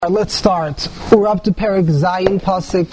Let's start. We're up to Perek Zayin Pasuk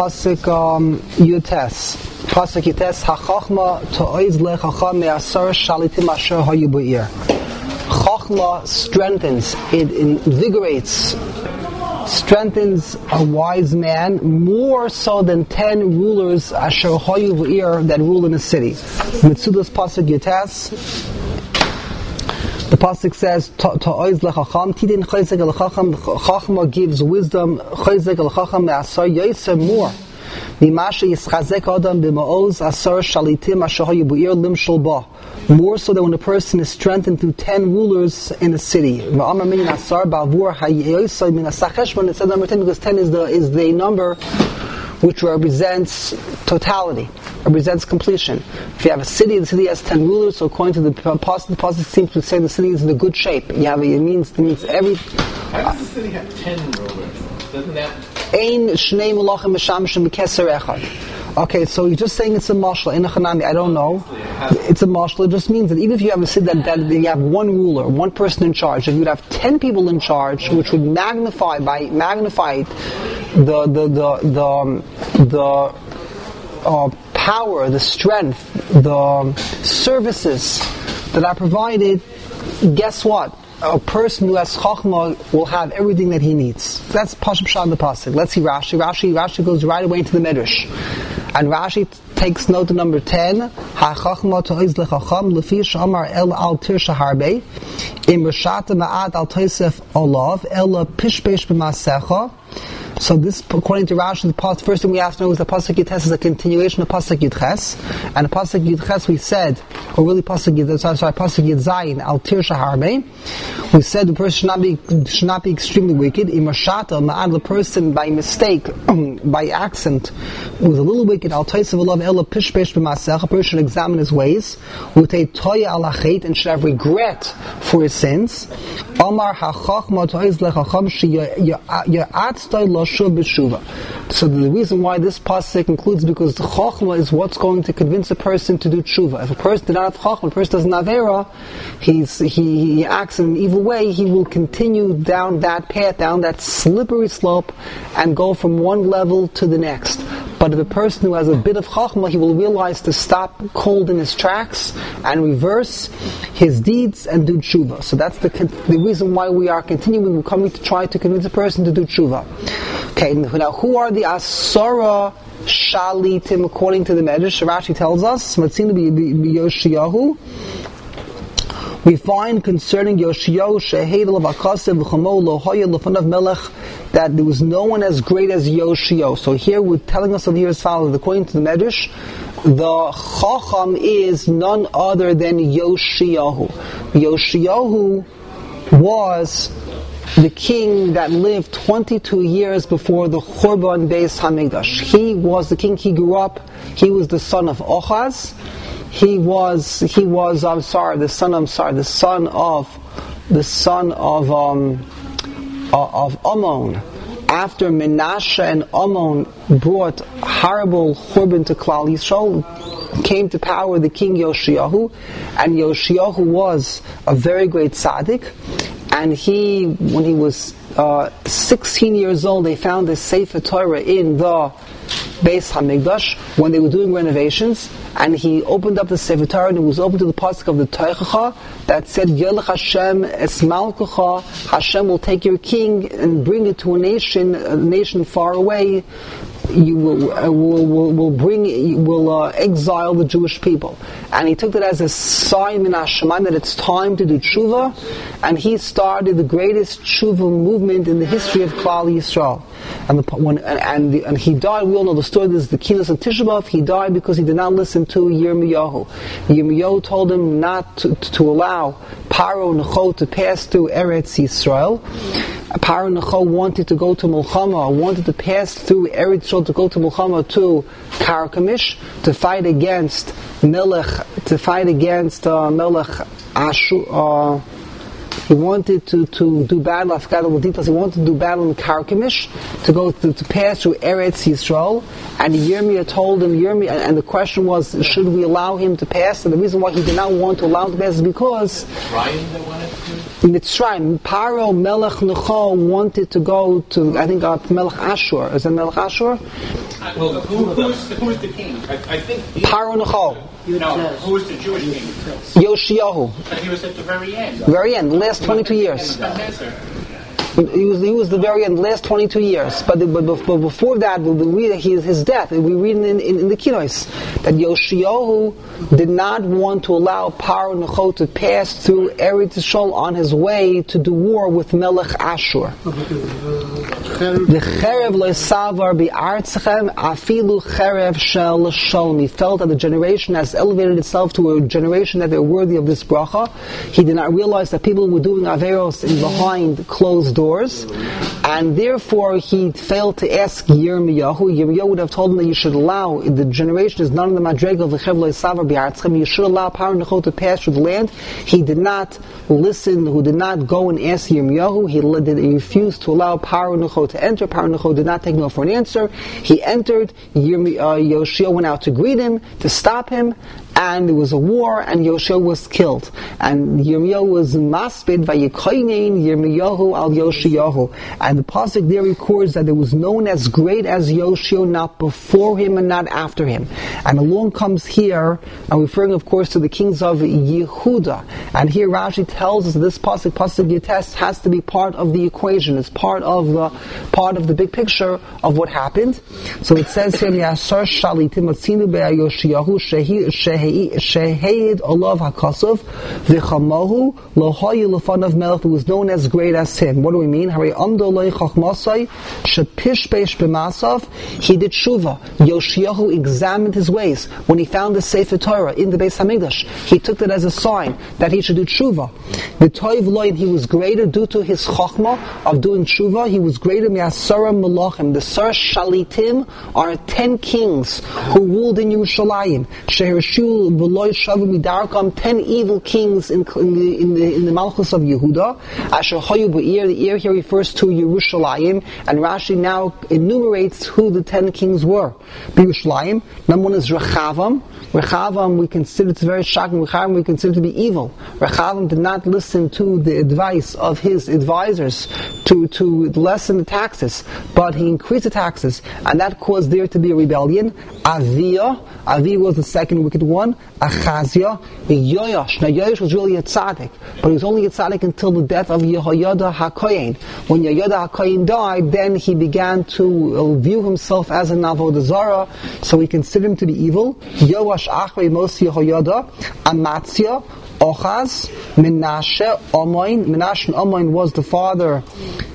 Yutes. Pasuk Yutes HaChochma To'oz LeChacham Me'asar Shalitim Asher Hayu B'ir. Chochma strengthens, it invigorates, strengthens a wise man more so than 10 rulers Asher Hayu B'ir that rule in a city. Mitzudas Pasuk Yutes. The pasuk says, "Ta'oz lechacham tidin chayzek lechacham." Chachma gives wisdom. Chayzek lechacham me'asar yoser more. Mimashe yischazek adam b'ma'oz asar shalitim asher hayu b'ir limshal ba. More so than when a person is strengthened through 10 rulers in a city. V'amar min asar ba'avur hayoser min asacheshvan. It says number 10 because 10 is the number which represents totality, represents completion. If you have a city, the city has 10 rulers, so according to the pasuk seems to say the city is in a good shape. It means every... How does the city have 10 rulers? Doesn't that... Ein shnei malachim mishamshim b'keser echad. Okay, so you're just saying it's a mashal. In a chanami, I don't know. It's a mashal. It just means that even if you have a city that you have one ruler, one person in charge, if you'd have 10 people in charge, which would magnify the power, the strength, the services that are provided, guess what? A person who has chokhmah will have everything that he needs. That's Pashup Shah the pasuk. Let's see Rashi. Rashi goes right away into the Midrash. And Rashi takes note of number 10. Ha-chokhmah to'oz lechacham lefi shamar el al tirsha harbe im rashata ma'at al toisef olav el pishpesh b'masecha. So this, according to Rashi, the first thing we have to know is the Pasuk Yutes is a continuation of Pasuk Yudches. And the Pasuk Yudches we said, or really Pasuk Yudzayin, Al Tir Shaharbe, we said the person should not be extremely wicked. Imashata, ma'ad the person by mistake, by accident, was a little wicked. Al Taisav Alav Ela Pishpesh B'Masech, a person should examine his ways. Utei Toya Al Achet, and should have regret for his sins. Omar HaChochma Toiz Lechacham Shi Ya'at Toy Lo so the reason why this pasuk includes because the chokhmah is what's going to convince a person to do tshuva. If a person did not have chokhmah, a person doesn't have era, he acts in an evil way, he will continue down that path, down that slippery slope, and go from one level to the next. But if a person who has a bit of chokhmah, he will realize to stop cold in his tracks and reverse his deeds and do tshuva. So that's the reason why we are continuing, we're coming to try to convince a person to do tshuva. Okay, now who are the Asara Shalitim according to the Medrash? Rashi tells us, Yoshiyahu. We find concerning Yoshiyahu that there was no one as great as Yoshiyahu. So here we're telling us over here as follows, according to the Medrash, the Chacham is none other than Yoshiyahu. Yoshiyahu was the king that lived 22 years before the Churban Beis Hamikdash. He was the king. He grew up. He was the son of Ochaz. The son of Ammon. After Menashe and Ammon brought horrible Churban to Klal Yisrael, came to power the king Yoshiyahu, and Yoshiyahu was a very great tzaddik. And when he was 16 years old, they found a Sefer Torah in the Beis Hamikdash when they were doing renovations, and he opened up the Sefer Torah and it was open to the pasuk of the Teichacha that said, Yelech Hashem es malkucha, Hashem will take your king and bring it to a nation far away. You will exile the Jewish people. And he took that as a sign in Hashemayim that it's time to do tshuva, and he started the greatest tshuva movement in the history of Klal Yisrael. And he died, we all know the story, this is the Kinos of Tisha B'Av. He died because he did not listen to Yirmiyahu. Yirmiyahu told him not to allow Paro Necho to pass through Eretz Yisrael. Paro Necho wanted to go to Mulchama, wanted to pass through Eretz Yisrael to go to Mulchama to Karkamish to fight against Melech He wanted to do battle, I forgot all the details, he wanted to do battle in Karkemish, to go to pass through Eretz Yisrael, and Yirmiyah told him, and the question was, should we allow him to pass? And the reason why he did not want to allow him to pass is because Mitzrayim, Paro Melech Necho wanted to go to, I think, Melech Ashur. Is that Melech Ashur? Well, who's the king? I think Paro Necho. No, who was the Jewish king? Yoshiyahu. But he was at the very end. Very end, the last 22 years. He was the very end, last 22 years. But before that, we read his death. We read in the Kinos that Yoshiyahu did not want to allow Paro Necho to pass through Eretz Yisrael on his way to do war with Melech Ashur. The Cherev Loisavar bi'artzachem afilu Cherev shel Shalom. He felt that the generation has elevated itself to a generation that they're worthy of this bracha. He did not realize that people were doing averos behind closed doors, and therefore he failed to ask Yirmiyahu. Yirmiyahu would have told him that you should allow, the generation is none of the madrega of the Cherev Loisavar bi'artzachem, you should allow Paro Necho to pass through the land. He did not listen, who did not go and ask Yirmiyahu. He refused to allow Paro Necho to enter. Paro Necho did not take no for an answer. He entered. Yoshia went out to greet him, to stop him, and there was a war, and Yoshia was killed. And Yirmiyahu was maspid vayikoinen Yirmiyahu al Yoshiyahu. And the pasuk there records that there was no one as great as Yoshia, not before him and not after him. And along comes here, I'm referring of course to the kings of Yehuda. And here Rashi tells us that this pasuk Yitest, has to be part of the equation. It's part of the big picture of what happened. So it says here, Yasar Shalitim Atzinu Be'Yoshiyahu Sheheid Olav HaKasov V'Chamahu Lohayu Lefanav Melech, who was known as great as him. What do we mean? Hari Amdo Loi Chachmasai Shepish Beish B'Masav. He did Shuvah. Yoshiyahu examined his ways. When he found the Sefer Torah in the Beis Hamikdash, he took that as a sign that he should do Shuvah. The Toiv Loin, he was greater due to his Chachma of doing Shuvah. He was greater Mi'asara Malachim. The Sar Shalitim are 10 kings who ruled in Yerushalayim. Shehershul V'Loi Shavu Midarkam, 10 evil kings in the Malchus of Yehuda. Asher Hayu B'Ir, the ear here refers to Yerushalayim, and Rashi now enumerates who the 10 kings were. Yerushalayim, number one is Rechavam. Rechavam we consider to very shocking. Rechavam we consider to be evil. Rechavam did not listen to the advice of his advisors to lessen the taxes, but he increased the taxes, and that caused there to be a rebellion. Avi was the second wicked one. Achazia, Yoash. Now Yoash was really a tzaddik, but he was only a tzaddik until the death of Yehoyada HaKohen. When Yehoyada HaKohen died, then he began to view himself as an avodah zarah, so he considered him to be evil. Yoash Achrei Mos Yehoyada, Amatzia, Ochaz, Menashe, Omoin. Menashe and Omoin was the father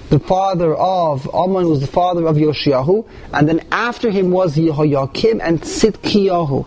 of Yoshiyahu, and then after him was Yehoyakim and Tzidkiyahu.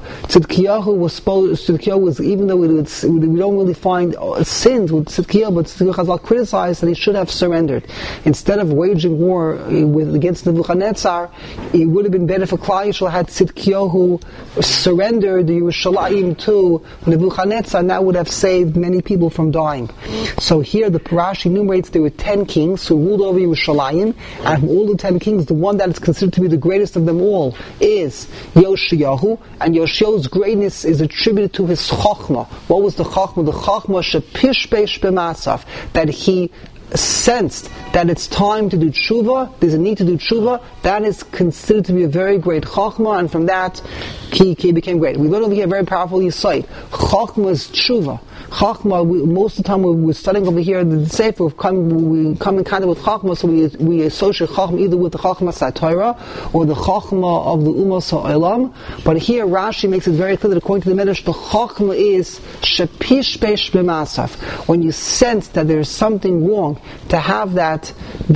Tzidkiyahu was, even though we don't really find sins with Tzidkiyahu, but Tzidkiyahu Chazal criticized that he should have surrendered. Instead of waging war against Nebuchadnezzar, it would have been better for Klal Yisrael had Tzidkiyahu surrendered the Yerushalayim to Nebuchadnezzar, and that would have saved many people from dying. So here the Rashi enumerates there were 10 kings who ruled over Yerushalayim, and from all the 10 kings, the one that is considered to be the greatest of them all is Yoshiyahu, and Yoshiyahu's greatness is attributed to his Chochmah. What was the Chochmah? The Chochmah shepish beish b'masaf, that he sensed that it's time to do tshuva, there's a need to do tshuva. That is considered to be a very great chachma, and from that he became great. We learn over here a very powerful yesod. Chachma is tshuva. Chachma, most of the time we're studying over here the Sefer, we come in contact with Chachma, so we associate Chachma either with the Chachma Satira or the Chachma of the Umas Ha'olam. But here Rashi makes it very clear that according to the Midrash, the Chachma is Shepish Beish B'Masaf. When you sense that there is something wrong, to have that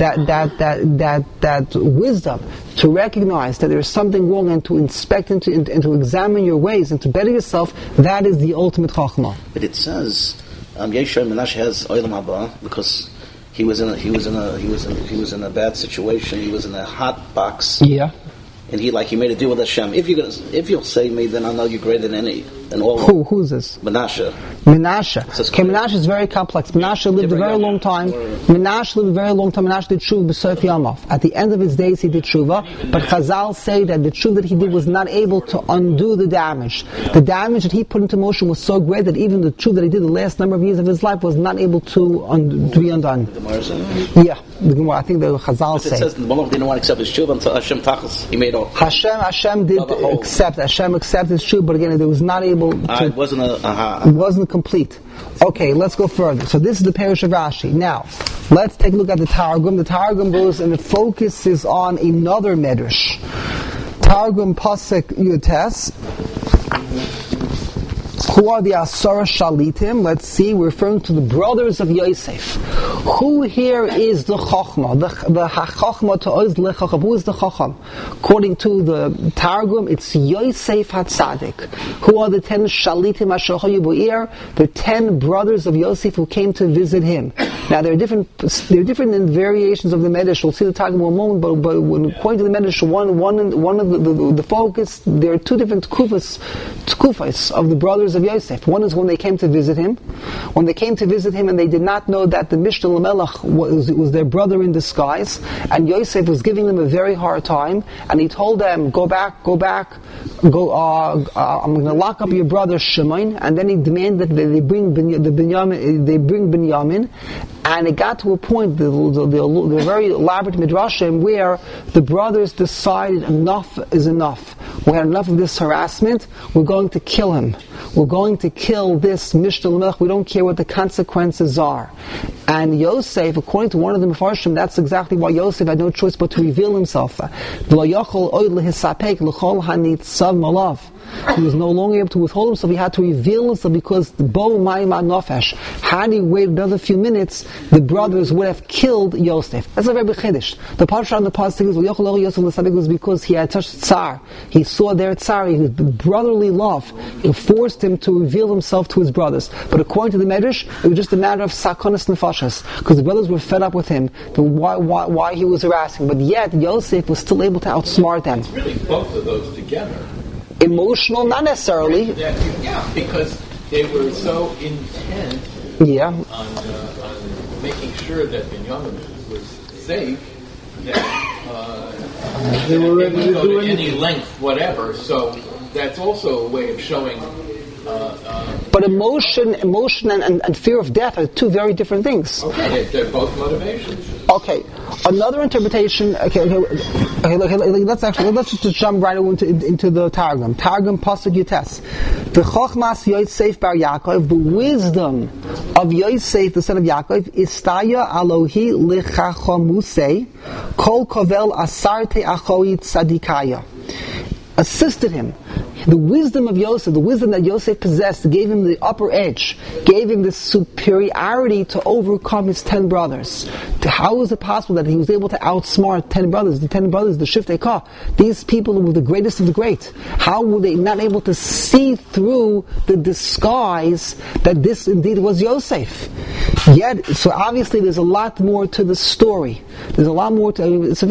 wisdom to recognize that there is something wrong and to inspect and to examine your ways and to better yourself, that is the ultimate Chachma. But it says Yeshua Menashe has Olam Haba because he was in a bad situation. He was in a hot box. Yeah. And he made a deal with Hashem. If you'll save me, then I'll know you're greater than any. and all. Who's this? Menashe. Okay, Menashe is very complex. Menashe lived a very long time. Menashe did tshuva b'sof yamav. At the end of his days, he did tshuva. But Chazal say that the tshuva that he did was not able to undo the damage. The damage that he put into motion was so great that even the tshuva that he did the last number of years of his life was not able to be undone. Yeah, the Gemara. I think the Chazal say. It says the Malach didn't want to accept his tshuva until Hashem Tachas. He made all. Hashem did accept. Hashem accepted his tshuva, but again, it was not able to. It wasn't It wasn't complete. Okay, let's go further. So this is the Perush of Rashi. Now, let's take a look at the Targum. The Targum goes and it focuses on another medrash. Targum Pasek Yutes. Who are the Asara Shalitim? Let's see, we're referring to the brothers of Yosef. Who here is the Chochmah? The Chochmah to Oz Lechacham. Who is the Chocham? According to the Targum, it's Yosef HaTzadik. Who are the 10 Shalitim HaShochayu Bo'ir? The 10 brothers of Yosef who came to visit him. Now, there are different variations of the Medrash. We'll see the Targum in a moment, but when according to the Medrash, one of the focus, there are two different tkufas of the brothers of Yosef. One is when they came to visit him. When they came to visit him and they did not know that the Mishnah Lamelech was their brother in disguise, and Yosef was giving them a very hard time, and he told them, go back, I'm going to lock up your brother Shimon, and then he demanded that they bring Binyamin, and it got to a point, the very elaborate midrashim, where the brothers decided enough is enough. We had enough of this harassment. We're going to kill him. We're going to kill this Mishnah Lamelech. We don't care what the consequences are. And Yosef, according to one of the Mefarshim, that's exactly why Yosef had no choice but to reveal himself. He was no longer able to withhold himself. He had to reveal himself because had he waited another few minutes, the brothers would have killed Yosef. That's a very big chiddush. The parsha on the pasuk is was because he had such tsar. He saw their tsar, his brotherly love. It forced him to reveal himself to his brothers. But according to the Medrash, it was just a matter of sakonis nefashas, because the brothers were fed up with him, why he was harassing. But yet Yosef was still able to outsmart them. It's really both of those together. Emotional, not necessarily. Yeah, because they were so intent on making sure that Binyamin was safe that they were ready to go to any length, whatever. So that's also a way of showing. But emotion and fear of death are two very different things. Okay, they're both motivations. Okay, another interpretation. Let's just jump right into the Targum. Targum Pasuk Yutes. The Chochmas Yosef bar Yaakov, the wisdom of Yosef, the son of Yaakov, Istaya Alohi Lichachomuse Kol Kovel Asarte Achoi Tzadikaya. Assisted him. The wisdom of Yosef, the wisdom that Yosef possessed, gave him the upper edge, gave him the superiority to overcome his 10 brothers. How is it possible that he was able to outsmart 10 brothers? The 10 brothers, the Shiftei Ka, these people were the greatest of the great. How were they not able to see through the disguise that this indeed was Yosef? Yet, so obviously there's a lot more to the story. There's a lot more to, it's a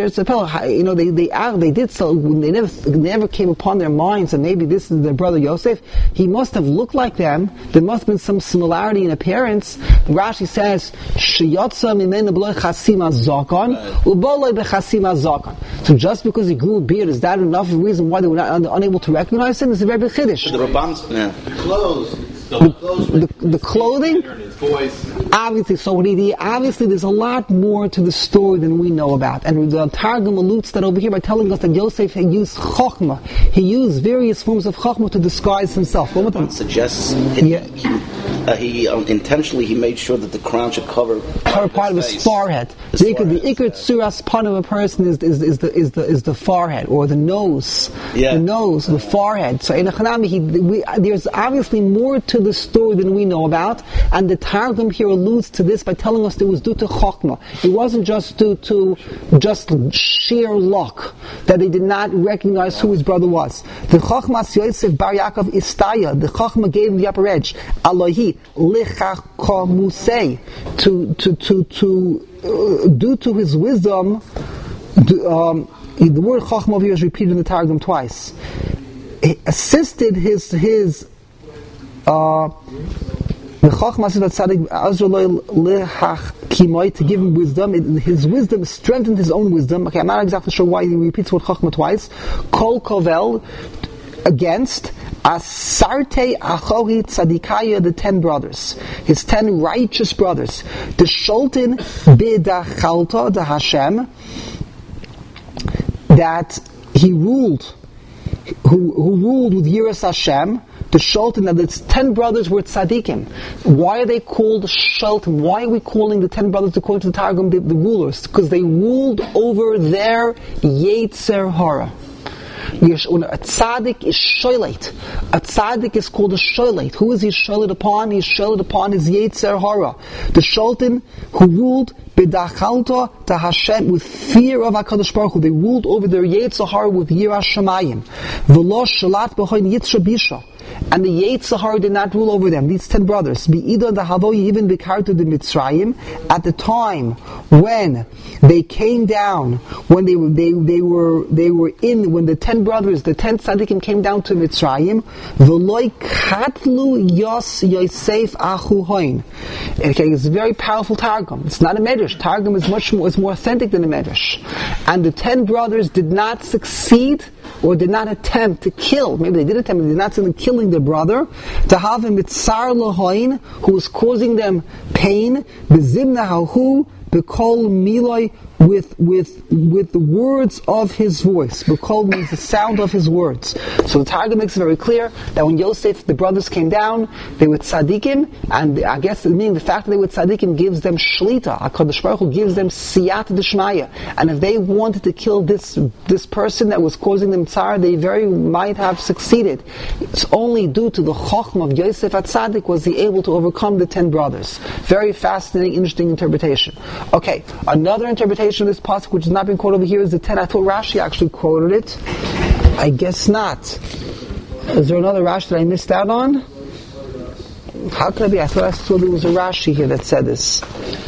they did so, when they never came upon their minds and maybe this is their brother Yosef. He must have looked like them. There must have been some similarity in appearance. Rashi says, "Sheyotza mimenu b'lo chasima zakon, u'boloi b'chasima zakon." So just because he grew a beard, is that enough reason why they were not unable to recognize him? It's a very big chiddush. The Rabbans, clothes. The clothing, obviously. So obviously, there's a lot more to the story than we know about, and the Targum alludes that over here by telling us that Yosef had used chokhmah. He used various forms of chokhmah to disguise himself. It suggests he intentionally made sure that the crown should cover part of his forehead. The ikar tzuras pan of a person is the forehead or the nose. Yeah. The nose, the forehead. So in a Chanami, there's obviously more to the story than we know about, and the Targum here alludes to this by telling us it was due to chokhmah. It wasn't just due to just sheer luck that they did not recognize who his brother was. The chokhmah Yosef bar Yaakov Istaya, the chokhmah gave him the upper edge. Alohi lichakomusei, due to his wisdom. The word chokhmah here is repeated in the Targum twice. assisted his the Chachma said that Tzaddik to give him wisdom. His wisdom strengthened his own wisdom. Okay, I'm not exactly sure why he repeats the word Chachma twice. Kol Kovel, against Asarte Achohi Tzadikaya, the 10 brothers, his 10 righteous brothers. The Sholtin B'dachalta, the Hashem, that he ruled, who ruled with Yiras Hashem. The Sholtin, that its 10 brothers were tzaddikim. Why are they called Sholtin? Why are we calling the 10 brothers, according to the Targum, the rulers? Because they ruled over their Yetzer Hara. A tzaddik is sholet. A tzaddik is called a sholet. Who is he sholet upon? He's sholet upon his Yetzer Hara. The Sholtin who ruled b'dachalta to Hashem, with fear of HaKadosh Baruch Hu. They ruled over their Yetzer Hara with Yiras Shamayim. V'lo shalat b'choin Yitzra Bisha. And the Yetzer Hara did not rule over them. These 10 brothers, Be'idah the Havoy even Bekartu the Mitzrayim, at the time when they came down, when they were in, when the 10 brothers, the 10 tzaddikim came down to Mitzrayim, V'loi Katlu Yos Yosef Achu Hoin. Okay, it's a very powerful Targum. It's not a Medrash. Targum is much more, it's more authentic than a Medrash. And the 10 brothers did not succeed, or did not attempt to kill, maybe they did attempt, but they did not succeed in killing their brother, to have a mitzar lahoin, who was causing them pain, bezimna hahu, bekol miloi, with the words of his voice. Bekol means the sound of his words. So the Targum makes it very clear that when Yosef, the brothers came down, they were tzaddikim, and I guess meaning the fact that they were tzaddikim gives them shlita. HaKadosh Baruch Hu gives them siyata d'shmaya. And if they wanted to kill this person that was causing them tsar, they very might have succeeded. It's only due to the chokhmah of Yosef HaTzaddik was he able to overcome the 10 brothers. Very fascinating, interesting interpretation. Okay, another interpretation of this pasuk, which has not been quoted over here, is the 10. I thought Rashi actually quoted it. I guess not. Is there another Rashi that I missed out on? How could it be? I thought I saw there was a Rashi here that said this.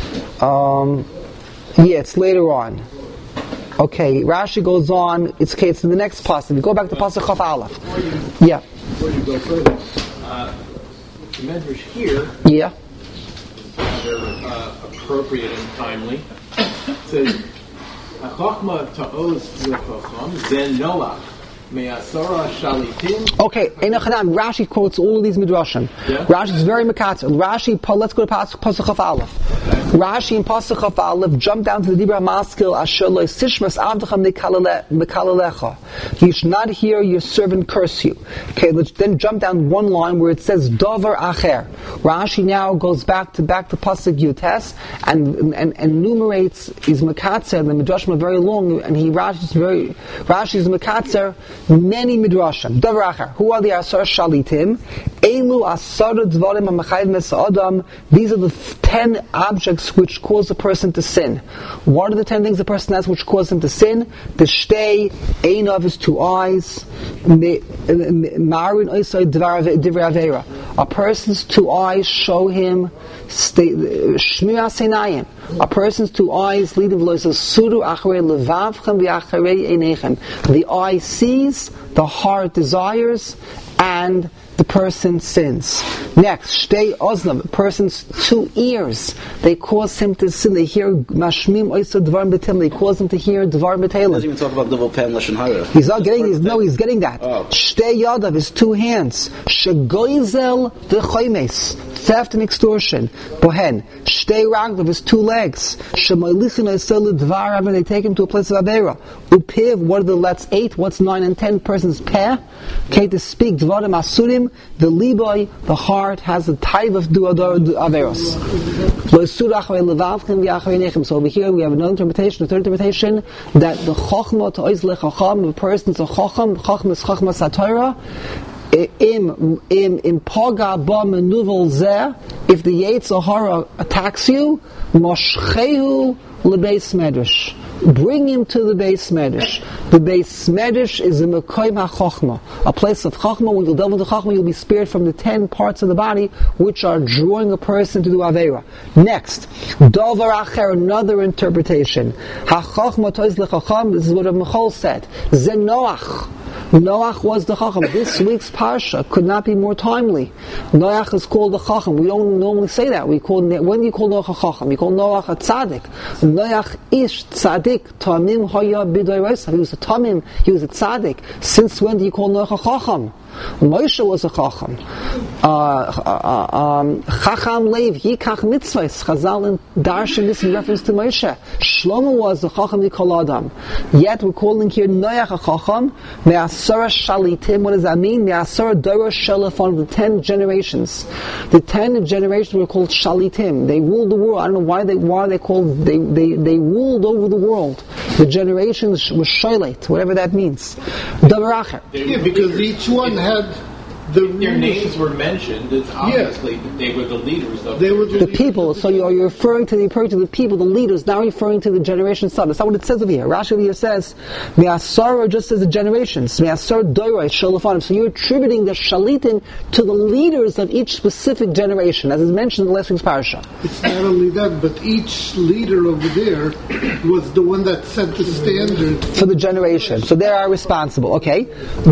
Yeah, it's later on. Okay, Rashi goes on. It's okay. It's in the next pasuk. We go back to pasuk Chaf Aleph. Yeah. Before you go further, the Medrash here. Yeah. Rather appropriate and timely. It says, "Chachma ta'oz l'chacham zen Noach me'asara shalitim." Okay, Rashi quotes all of these midrashim. Yeah? Rashi is very mekatzer. Rashi, let's go to pasuk Chaf Aleph. Rashi in pasuk Chaf Aleph jump down to the Dibra Maskil Asher lo sishmas avdecha mekalalecha. You should not hear your servant curse you. Okay, let's then jump down one line where it says Dover Acher. Rashi now goes back to pasuk Yutes and enumerates his mekatzer. The midrashim are very long, and Rashi's mekatzer many midrashim. Dover Acher. Who are the Asar Shalitim? Elu Asar Dvarim HaMachayev Mes Adam. These are the 10 objects which cause a person to sin. What are the 10 things a person has which cause him to sin? The shtei, ein of his 2 eyes, a person's 2 eyes show him shmiras einayim. A person's 2 eyes lead him to suru acharei levavchem v'acharei einechem. The eye sees, the heart desires, and the person sins. Next, shtei ozlam, a person's 2 ears, they cause him to sin. They hear mashmim oisa dvar betel. They cause him to hear dvar betel. He doesn't even talk about double pen lashon hara. He's not getting. He's getting that. Shtei yadav, his 2 hands. Shegoizel v'choymes, theft and extortion. Bohen. Shtei raglav, his 2 legs. Shemoilichin oisa dvar, and they take him to a place of avera. Upiv, what are the let's 8? What's 9 and 10? Person's peh. Okay, to speak dvarim asurim. The liboy, the heart, has the type of averos. So over here we have another interpretation, a third interpretation, that the chokhmah to oiz lechacham, the person's a chokham, chokhmah is chokhmah satira. Im poga ba menuvel zeh, if the Yetzer Hara attacks you, moshchehu lebeis medrash. Bring him to the Beis Medrash. The Beis Medrash is a Mekoim HaChochma, a place of Chochma. When you'll delve into Chochma, you'll be spared from the 10 parts of the body which are drawing a person to do Aveira. Next, Dover Acher, another interpretation. HaChochma toiz lechacham, this is what Rav Michal said. Ze Noach. Noach was the Chacham. This week's Parsha could not be more timely. Noach is called the Chacham. We don't normally say that. When do you call Noach a Chacham? You call Noach a Tzaddik. Noach ish Tzaddik. Tamim haya b'day reisa. He was a Tamim. He was a Tzaddik. Since when do you call Noach a Chacham? Moshe was a Chacham. Chacham Lev Yikach Mitzvahs. Chazal and Darshan this in reference to Moshe. Shlomo was the Chacham Nikol Adam. Yet we're calling here Noach a Chacham. Me'asara Shalitim. What does that mean? Me'asara Dora Shalafon. The 10 generations. The 10 generations were called Shalitim. They ruled the world. I don't know why they called. They ruled over the world. The generations were Shalit, whatever that means. Davaracher. Yeah, because each one had their names were mentioned. It's obviously they were the leaders of the people. So you're referring to the people, the leaders, now referring to the generation son. That's not what it says over here. Rashi over here says, Me'asara just as the generations. Me'asara doirei shalafanim. So you're attributing the shalitim to the leaders of each specific generation, as is mentioned in the last week's parasha. It's not only that, but each leader over there was the one that set the standard for the generation. So they are responsible. Okay.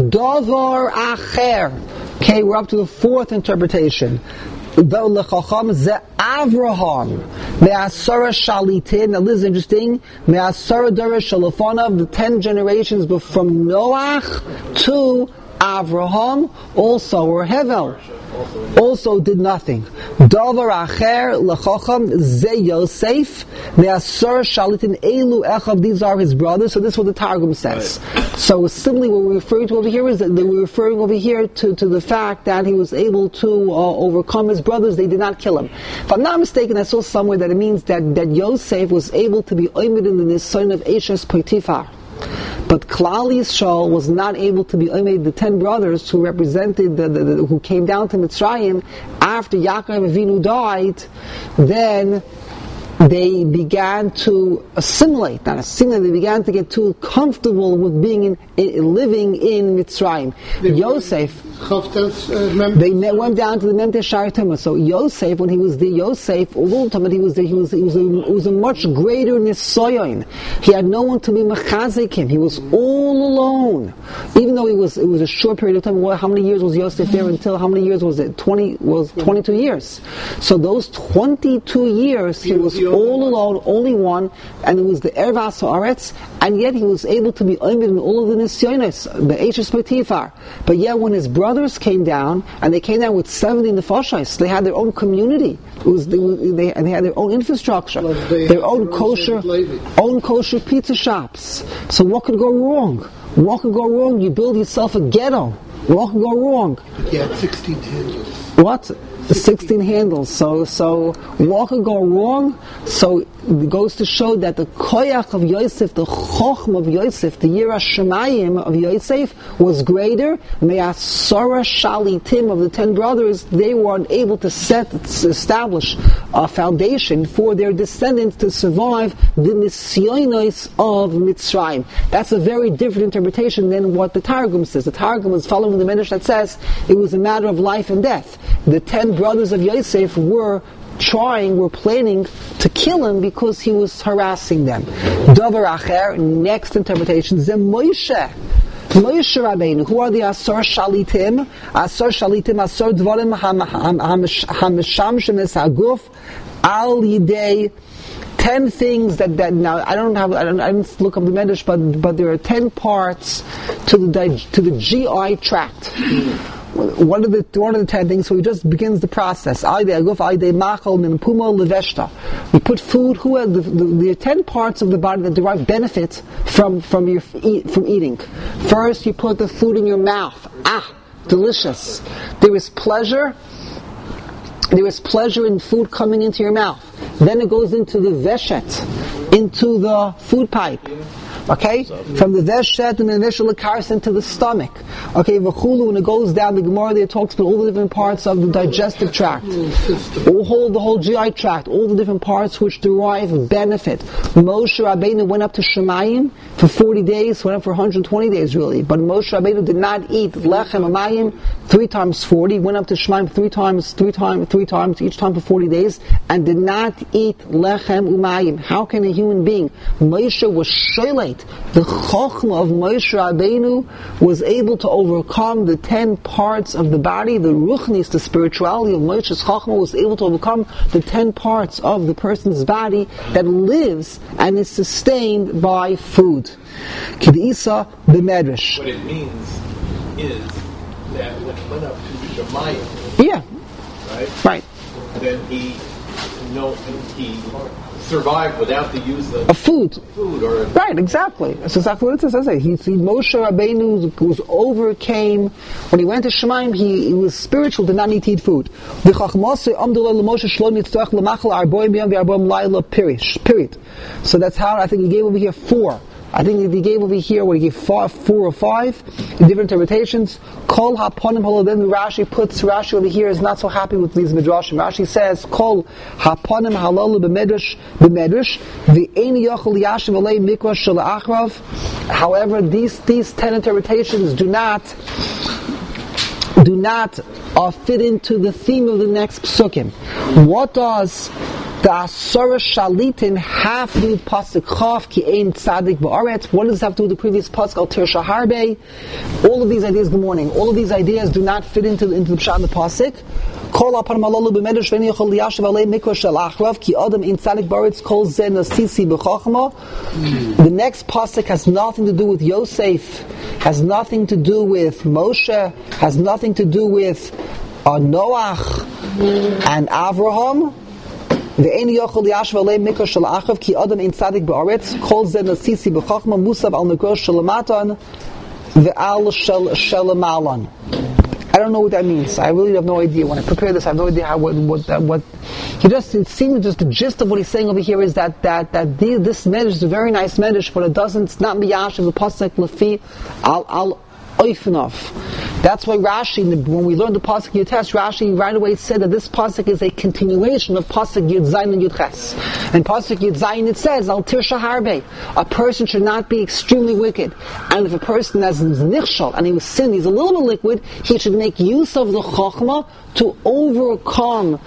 Davar acher. Okay, we're up to the fourth interpretation. The lechacham ze Avraham me'asara shalitin. Now this is interesting. Me'asara dara shalafonav. The 10 generations, but from Noach to Avraham also were Hevel. Also did nothing. Davar acher lechacham ze Yosef me'asar shalitin elu echav. These are his brothers. So this is what the Targum says. Right. So simply what we're referring to over here is that we're referring over here to the fact that he was able to overcome his brothers. They did not kill him. If I'm not mistaken, I saw somewhere that it means that Yosef was able to be oimed in the son of Eshes Potifar. But Klal Yisrael was not able to be oimed. The 10 brothers who represented who came down to Mitzrayim after Yaakov Avinu died, then they began to assimilate. Not assimilate, they began to get too comfortable with living in Mitzrayim. Yosef, they went down to the Memte Sharatima. So Yosef, when he was there, all the time he was there, he was a much greater Nisoyon. He had no one to be mechazik him. He was all alone. Even though it was a short period of time. How many years was Yosef there until? How many years was it? 22 years. So those 22 years he was all alone, only one, and it was the Ervas Haaretz, and yet he was able to be oimed in all of the Nisyonis, the Eshes Potifar. But yet when his brothers came down, and they came down with 70 Nefashos, they had their own community. They had their own infrastructure, their own kosher pizza shops. So what could go wrong? What could go wrong? You build yourself a ghetto. What could go wrong? You had 16 handles. What? 16 handles. So what could go wrong? So it goes to show that the koyach of Yosef, the chochm of Yosef, the yirah shemayim of Yosef was greater. Me'asara shalitim of the 10 brothers, they were unable to establish a foundation for their descendants to survive the nisyonos of Mitzrayim. That's a very different interpretation than what the Targum says. The Targum is following the Medrash that says it was a matter of life and death. The 10 brothers of Yosef were planning to kill him because he was harassing them. Davar acher, next interpretation, Ze Moshe Rabbeinu. Who are the Asar Shalitim? Asar Dvarim Hamesham Shemes Haguf Al Yidei. 10 things that now I didn't look up the Medrash, but there are 10 parts to the GI tract. What are the 10 things? So he just begins the process. We put food. Who are the 10 parts of the body that derive benefit from eating? First, you put the food in your mouth. Delicious. There is pleasure. There is pleasure in food coming into your mouth. Then it goes into the veshet, into the food pipe. Okay? From the veshet and the initial cars into the stomach. Okay, v'chulu, when it goes down, the Gemara there talks about all the different parts of the digestive tract. The whole GI tract, all the different parts which derive benefit. Moshe Rabbeinu went up to Shemayim for 40 days, went up for 120 days really. But Moshe Rabbeinu did not eat lechem amayim 3 times 40, went up to Shemayim 3 times, each time for 40 days, and did not eat lechem umayim. How can a human being? Moshe was shoyleit. right. The Chochmah of Moshe Rabbeinu was able to overcome the 10 parts of the body. The Ruchnis, the spirituality of Moshe's Chochmah, was able to overcome the 10 parts of the person's body that lives and is sustained by food. K'd'isa b'medrash. What it means is that when he went up to Shemayim, yeah, right, then he survived without the use of food. Or right, exactly. That's exactly what it says. Moshe Rabbeinu was overcame when he went to Shemayim. He was spiritual, did not need to eat food. Period. So that's how I think he gave over here 4. I think he gave over here, he gave 4 or 5 in different interpretations. Kol haponim haladim. Rashi over here is not so happy with these midrashim. Rashi says, Kol haponim halalu b'medrash v'eini yochel yashiv alei mikra shel achrav. However, these 10 interpretations do not fit into the theme of the next psukim. What does the Asura Shalitin have to do with Pasuk Chav Ki Ein Tzadik Ba'aretz? What does this have to do with the previous Pasuk Al Tirsha Harbe? All of these ideas, good morning. All of these ideas do not fit into the Pshat of the Pasuk. Kol Apar Malalu B'Medrash V'Eni Yochel Yashav Alei Mikra Shel Achrav Ki Adam Ein Tzadik Ba'aretz Kol Zen Nasisi B'Chachma. The next Pasuk has nothing to do with Yosef, has nothing to do with Moshe, has nothing to do with Noach and Avraham. ואין יוכל ישב עליהם מקרא של אחרב כי אדם אין צדיק בארץ כל זה נסיסי בחוכמה מוסב על מקרא של למטן ועל של מעלן. I don't know what that means. I really have no idea. When I prepared this, I have no idea what it seems just the gist of what he's saying over here is that this medrash is a very nice medrash, but it's not miyash of the pasuk lefi al oifnov. That's why Rashi, when we learned the pasuk Yud Tes, Rashi right away said that this pasuk is a continuation of pasuk Yud Zayin and Yud Ches. And pasuk Yud Zayin it says Al Tirsha Harbe, a person should not be extremely wicked, and if a person has nichshal and he was sin, he's a little bit liquid, he should make use of the chokhmah to overcome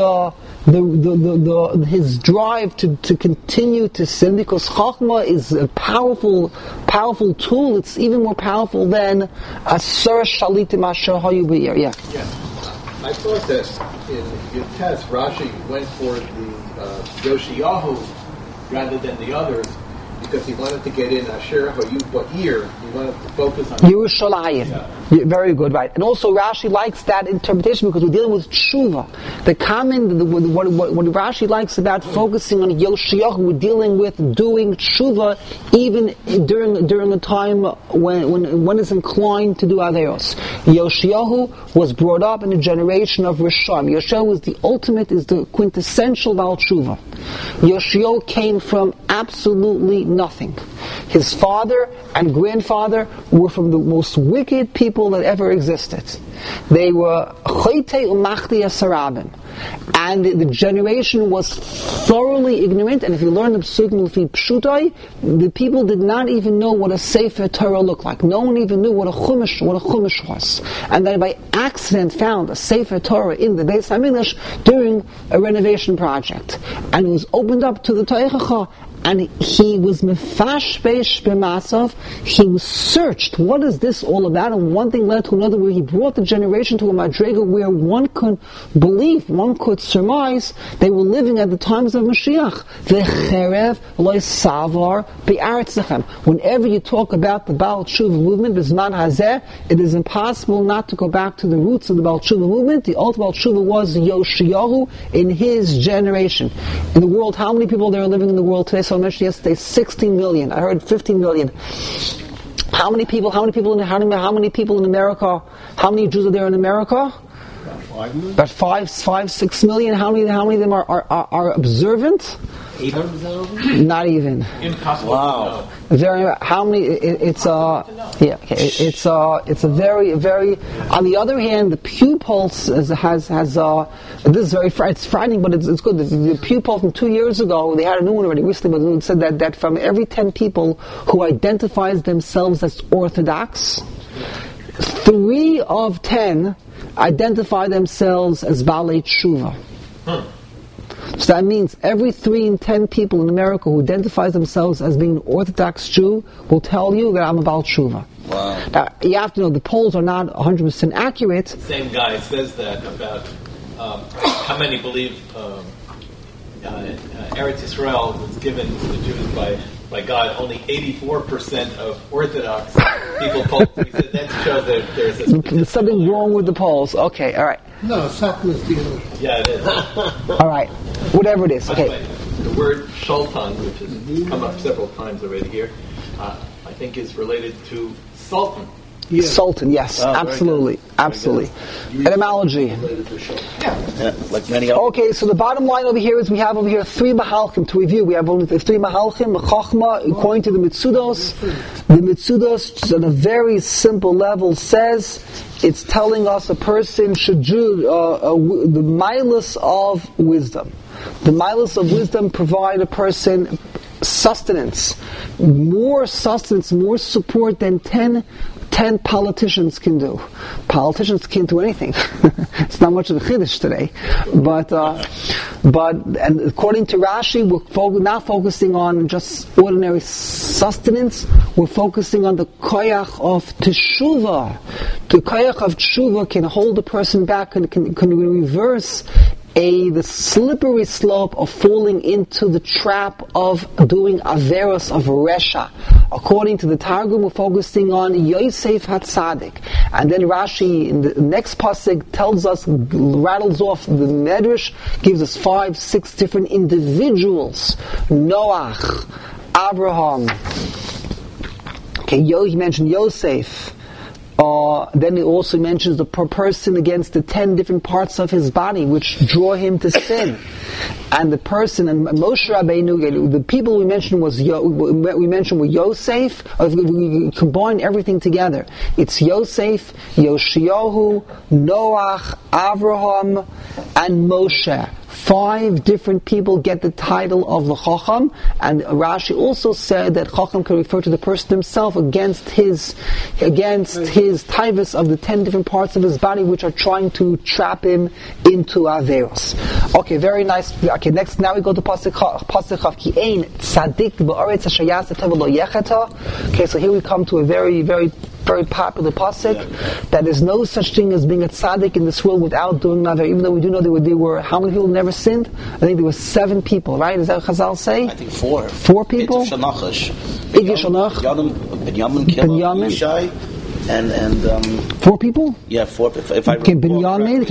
his drive to continue to sin, because Chachma is a powerful tool. It's even more powerful than Asur Shalitim Asher Hayu B'Yir. Yeah. I thought that in Yud Tes, Rashi went for the Yoshiyahu rather than the others, because he wanted to get in Asher Hayu B'Yir. He wanted to focus on Yerushalayim. Yeah. Very good, right. And also Rashi likes that interpretation because we're dealing with tshuva. The common, what Rashi likes about focusing on Yoshiyahu, we're dealing with doing tshuva even during a time when one is inclined to do averos. Yoshiyahu was brought up in a generation of Rishon. Yoshiyahu is the quintessential Baal tshuva. Yoshiyahu came from absolutely nothing. His father and grandfather were from the most wicked people that ever existed. They were Choytei Umachti Asarabim. And the generation was thoroughly ignorant, and if you learn the Psukim L'fi Pshutai, the people did not even know what a Sefer Torah looked like. No one even knew what a Chumash was. And they by accident found a Sefer Torah in the Beis HaMikdash during a renovation project. And it was opened up to the Teichacha, and he was mefashbesh b'masav. He was searched. What is this all about? And one thing led to another, where he brought the generation to a madrega where one could believe, one could surmise they were living at the times of Mashiach. V'cherev loy savar be'aretzachem. Whenever you talk about the Baal Tshuva movement, b'zman hazeh, it is impossible not to go back to the roots of the Baal Tshuva movement. The ultimate Baal Tshuva was Yoshiyahu in his generation. In the world, how many people there are living in the world today? So I mentioned yesterday, 16 million. I heard 15 million. How many people in America? How many Jews are there in America? About 5-6 million. How many of them are observant? Not even. Impossible. Wow. Very. How many? It's a very. On the other hand, the Pew Pulse has this is very. It's frightening, but it's good. The Pew Pulse from 2 years ago, they had a new one already recently, but it said that from every 10 people who identifies themselves as Orthodox, 3 of 10 identify themselves as Balei Tshuva. So that means every 3 in 10 people in America who identifies themselves as being an Orthodox Jew will tell you that I'm a Baal Tshuva. Wow. Now, you have to know the polls are not 100% accurate. The same guy says that about how many believe Eretz Yisrael was given to the Jews by God. Only 84% of Orthodox people polled. So he said that shows that there's something wrong with the polls. Okay, all right. No, Satmar's the other. Yeah, it is. All right, whatever it is. By the Okay. way, the word Shultan, which has come up several times already here, I think is related to Sultan. Yeah. Sultan, yes, Oh, very absolutely, good. absolutely. Etymology. Yeah, like many other. Okay, so the bottom line over here is we have over here 3 Mahalchim to review. We have only 3 Mahalchim, Chachma, according to the Mitzudos. The Mitzudos, on a very simple level, says it's telling us a person should do the milas of wisdom. The milas of wisdom provide a person sustenance, more support than 10 politicians can do. Politicians can't do anything. It's not much of a chiddush today. But and according to Rashi, we're not focusing on just ordinary sustenance. We're focusing on the koyach of teshuvah. The koyach of teshuvah can hold a person back and can reverse the slippery slope of falling into the trap of doing averos of resha. According to the Targum, we're focusing on Yosef HaTzadik. And then Rashi, in the next pasuk, tells us, rattles off the Medrash, gives us 5, 6 different individuals. Noach, Abraham. Okay, he mentioned Yosef. Then he also mentions the person against the 10 different parts of his body which draw him to sin. And the person, and Moshe Rabbeinu, the people we mentioned were Yosef. We combine everything together. It's Yosef, Yoshiyahu, Noach, Avraham, and Moshe. 5 different people get the title of the Chacham, and Rashi also said that Chacham can refer to the person himself against his tivus of the 10 different parts of his body which are trying to trap him into Averos. Okay, very nice. Okay, next, now we go to Pasuk Chav Ki Ein Tzadik Ba'aretz Asher Yaseh Tov Lo Yecheta. Okay, so here we come to a very, very popular pasuk, that there's no such thing as being a tzaddik in this world without doing another. Even though we do know there were how many people never sinned? I think there were 7 people, right? Is that what Chazal say? I think 4. 4 people? Binyamin killed Yishai, and 4 people? Yeah, 4. If I okay, Binyamin,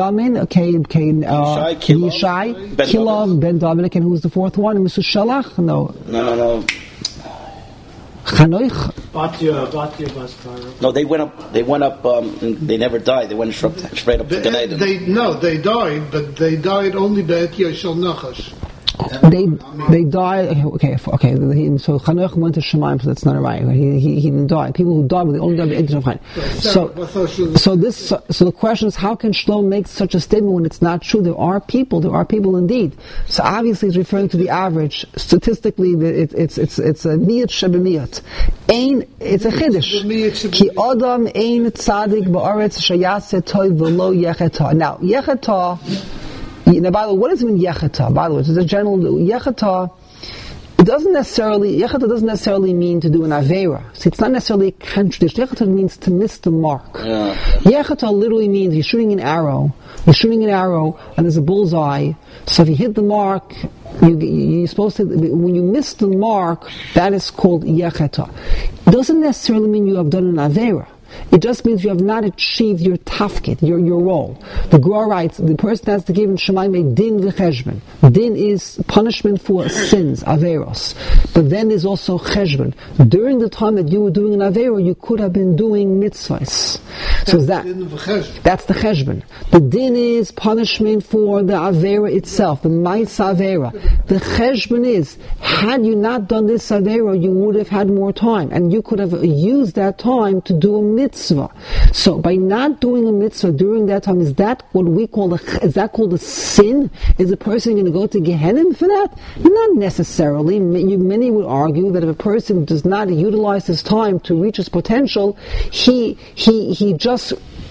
Yishai, Kilov, Ben David, and who was the 4th one? Mr. Shalach? No. Chanoich? Batya Bastara. No, they went up, they never died. They went straight up to Gan Eden. They died, but they died only Be'et Yeshel Nachash. They died. Okay. So Chanoch went to Shemaim, so that's not right. He didn't die. People who died, they only died by Edom of So the question is, how can Shlomo make such a statement when it's not true? There are people indeed. So obviously, he's referring to the average. Statistically, it's a miyat shebemiyat. It's a chiddush. Ki adam ein tzadik ba'aretz sheyaseh tov v'lo yecheta. Now yecheta. Now, by the way, what does it mean yecheta? By the way, it's a general yecheta. It doesn't necessarily mean to do an avera. See, it's not necessarily a contradiction. Yecheta means to miss the mark. Yeah. Yecheta literally means you're shooting an arrow, and there's a bullseye. So if you hit the mark, you're supposed to. When you miss the mark, that is called yecheta. It doesn't necessarily mean you have done an avera. It just means you have not achieved your tafkid, your role. The Gra writes, the person has to give in Shemaim a din v'cheshbon. Din is punishment for sins, averos. But then there's also cheshbon. During the time that you were doing an avero, you could have been doing mitzvahs. So that's the cheshbon. The din is punishment for the avera itself, the ma'isa avera. The cheshbon is, had you not done this avera, you would have had more time, and you could have used that time to do a mitzvah. So by not doing a mitzvah during that time, is that what we call is that called a sin? Is a person going to go to Gehenna for that? Not necessarily. Many would argue that if a person does not utilize his time to reach his potential, he just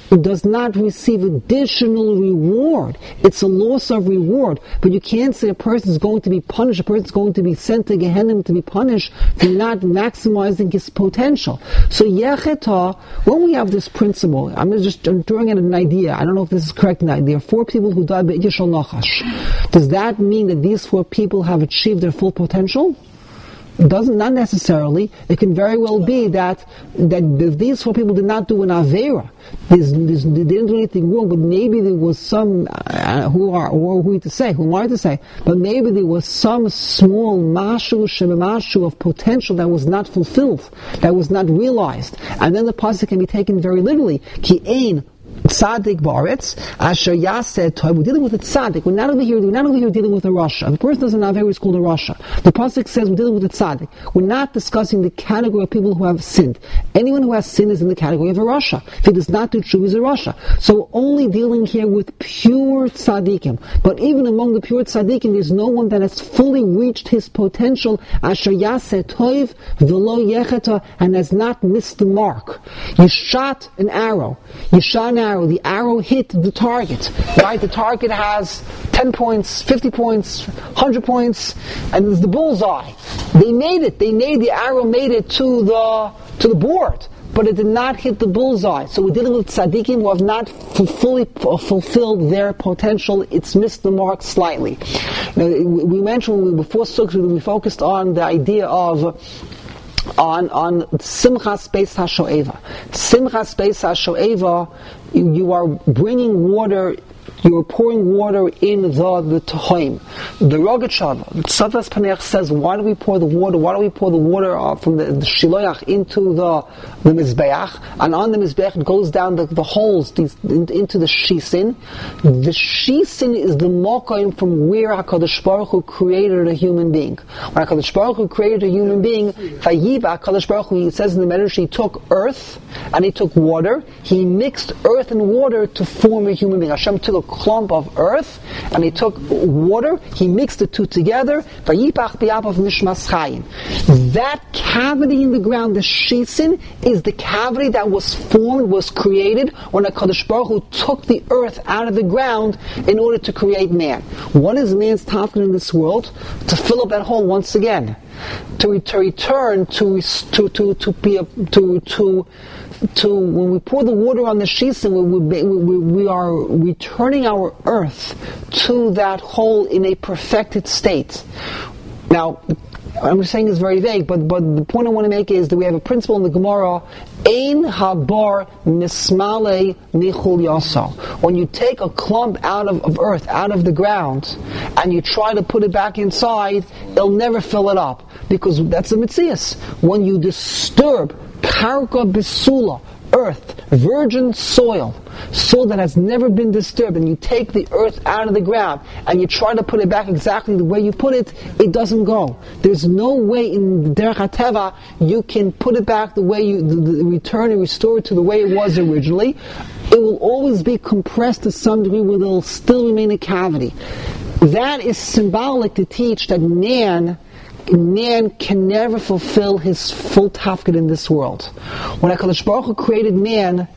does not receive additional reward. It's a loss of reward. But you can't say a person is going to be punished, a person is going to be sent to Gehenna to be punished for not maximizing his potential. So Yecheta, when we have this principle, I'm throwing out an idea, I don't know if this is correct or not. There are 4 people who died by Yishal Nachash. Does that mean that these 4 people have achieved their full potential? Not necessarily. It can very well be that these 4 people did not do an Aveira. They didn't do anything wrong, but maybe there was some, who am I to say, but maybe there was some small mashu of potential that was not fulfilled, that was not realized. And then the pasuk can be taken very literally. Ki ein Tzaddik Baretz, Asher Yaseh Toiv. We're dealing with a tzaddik. We're not over here dealing with a rasha. The person doesn't have is called a rasha. The pasuk says we're dealing with a tzaddik. We're not discussing the category of people who have sinned. Anyone who has sinned is in the category of a rasha. If he does not do tshuva, he's a rasha. So we're only dealing here with pure tzaddikim. But even among the pure tzaddikim, there's no one that has fully reached his potential, Asher Yaseh Toiv v'lo Yecheta, and has not missed the mark. You shot an arrow. The arrow hit the target, right? The target has 10 points, 50 points, 100 points, and it's the bullseye. The arrow made it to the board, but it did not hit the bullseye. So we're dealing with tzaddikim who have not fully fulfilled their potential. It's missed the mark slightly. Now, we mentioned before Sukkot, we focused on the idea of on Simchas Beis HaShoeva. Simchas Beis HaShoeva, you are bringing water, you are pouring water in the Tehoim. The Rogatchover, Tzavas Paneach says, why do we pour the water? Why do we pour the water from the Shiloach into the Mizbeach? And on the Mizbeach it goes down the holes into the Shisin. The Shisin is the Mokoim from where HaKadosh Baruch Hu created a human being. When HaKadosh Baruch Hu created a human being, Vayiba HaKadosh Baruch Hu, it says in the Medrash, he took earth and he took water. He mixed earth and water to form a human being. Hashem took a clump of earth and he took water, he mixed the two together. Vayipach bi'apav mishmas chayim. That cavity in the ground, the shisin, is the cavity that was formed, was created when HaKadosh Baruch Hu took the earth out of the ground in order to create man. What is man's tafkid in this world? To fill up that hole once again. To return to when we pour the water on the shisin, we are returning our earth to that hole in a perfected state. Now, I'm saying it's very vague, but the point I want to make is that we have a principle in the Gemara, Ein habar mismale nichul yaso. When you take a clump out of earth, out of the ground, and you try to put it back inside, it'll never fill it up, because that's a mitzias. When you disturb karka besula, earth, virgin soil that has never been disturbed, and you take the earth out of the ground and you try to put it back exactly the way you put it, it doesn't go. There's no way in Derech HaTeva you can put it back the way return and restore it to the way it was originally. It will always be compressed to some degree where there will still remain a cavity. That is symbolic to teach that man can never fulfill his full tafkid in this world. When HaKadosh Baruch Hu created man,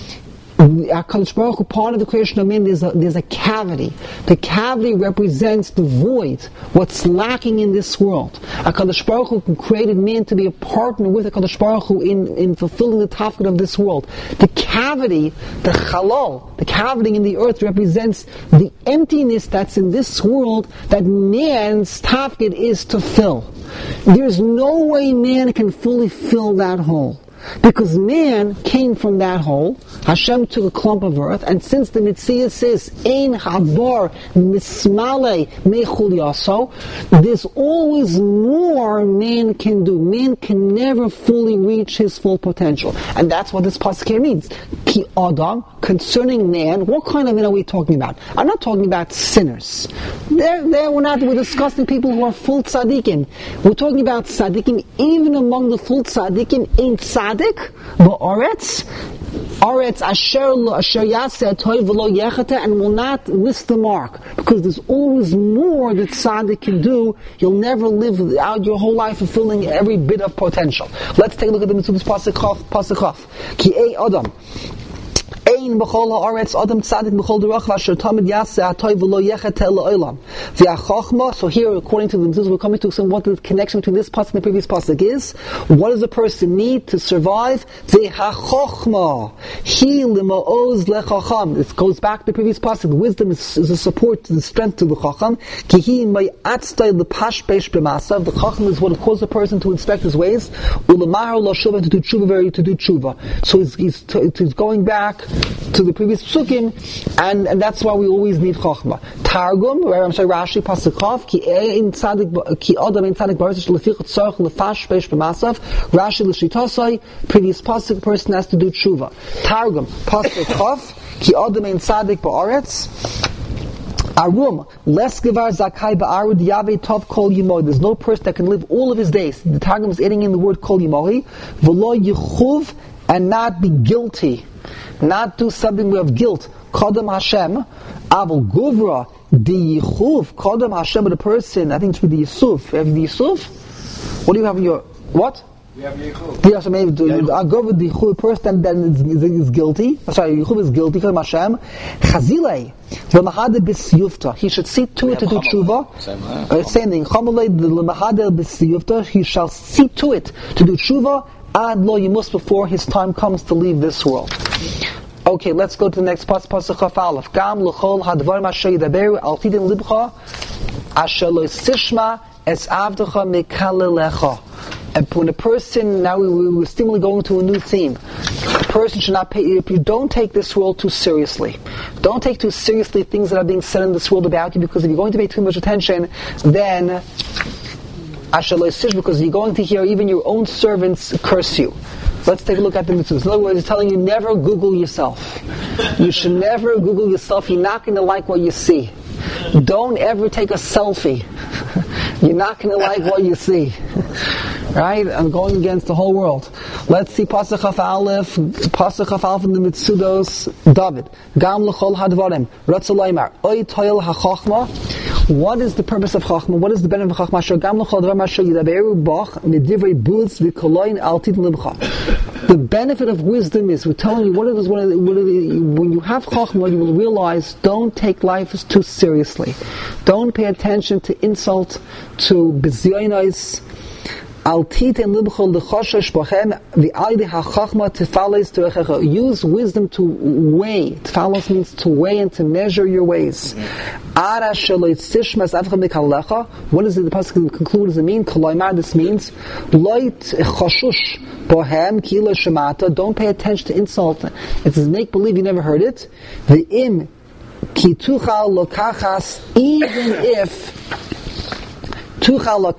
HaKadosh Baruch Hu, part of the creation of man, there's a cavity. The cavity represents the void, what's lacking in this world. HaKadosh Baruch Hu created man to be a partner with HaKadosh Baruch Hu in fulfilling the tafkid of this world. The cavity, the chalal, the cavity in the earth represents the emptiness that's in this world that man's tafkid is to fill. There's no way man can fully fill that hole. Because man came from that hole, Hashem took a clump of earth, and since the Mitzvah says, Ein habar mismale mechul yaso, there's always more man can do. Man can never fully reach his full potential. And that's what this pasuk here means. Ki Adam, concerning man, what kind of man are we talking about? I'm not talking about sinners. We're discussing people who are full tzaddikim. We're talking about tzaddikim, even among the full tzaddikim, in tzaddik, ba'aretz asher yaseh toiv v'lo yechata, and will not miss the mark, because there's always more that tzaddik can do. You'll never live out your whole life fulfilling every bit of potential. Let's take a look at the mitzvah's pasuk chaf. Ki ei adam. Ein Ein b'chol ha'aretz adam tzadik b'chol derach v'asher tamid yaseh ha'toy v'lo yechet el ha'olam. V'achachma, so here according to the Mezuzah we're coming to some what the connection between this pasuk and the previous pasuk is. What does a person need to survive? V'hachachma. He lima'oz lechacham. It goes back to the previous pasuk. Wisdom is a support, the strength to the chacham. Ki hi ma'atztai l'pashpesh b'masav. The chacham is what causes a person to inspect his ways. U'lemahar lo shuvah, to do tshuva, to do tshuva. So he's going back to the previous psukim, and that's why we always need chachma. Targum, Rashi pasuk chav, ki adam ein tzadik b'aretz lefichot tzarich lefashpesh b'masav. Rashi l'shitasai, previous pasuk, person has to do tshuva. Targum pasuk chav, ki adam ein tzadik b'aretz. Arum, les gevar zakai ba'arud yave tov kol yimoy. There's no person that can live all of his days. The Targum is adding in the word kol yimoy. V'lo yichuv, and not be guilty. Not do something with guilt. Kodem Hashem, avol guvra, di yichuv, kodem Hashem, but a person, I think it's with the Yisuf. You have the Yisuf? What do you have in your, what? We have Yichuv. Yes, maybe I'll the Yichuv person then is guilty. Sorry, Yichuv is guilty. Kodem Hashem. Chazilei, v'mahade b'siyufta. He should see to it to do tshuva. Same thing. Chamalei l'mahade b'siyufta. He shall see to it to do tshuva. Ad lo yimus, before his time comes to leave this world. Okay, let's go to the next pasuk Chaf Aleph. Gam l'chol hadvarim asher yidaberu al tidin libcha asher lo sishma es avdecha mikalelecha. And when a person, now we're stimulating going to a new theme. A person should not pay, if you don't take this world too seriously. Don't take too seriously things that are being said in this world about you, because if you're going to pay too much attention, then because you're going to hear even your own servants curse you. Let's take a look at the mitzvahs. In other words, it's telling you never Google yourself. You should never Google yourself. You're not going to like what you see. Don't ever take a selfie. You're not going to like what you see. Right? I'm going against the whole world. Let's see Pasuk Chaf Aleph in the Mitzudos, David. Gam l'chol hadvarim, Ratzah Laimar, Oy toil hachachma. What is the purpose of chachma? What is the benefit of chachma? Asher gam l'chol hadvarim asher yidaberu bach medivrei buz v'koloin al tid libcha. The benefit of wisdom is, we're telling you what it is. When you have chachma, you will realize, don't take life too seriously. Don't pay attention to insult, to bizyonos. Use wisdom to weigh. Tfalos means to weigh and to measure your ways. What does the pasuk conclude? Does it mean? This means don't pay attention to insult. It says make believe you never heard it. Even if so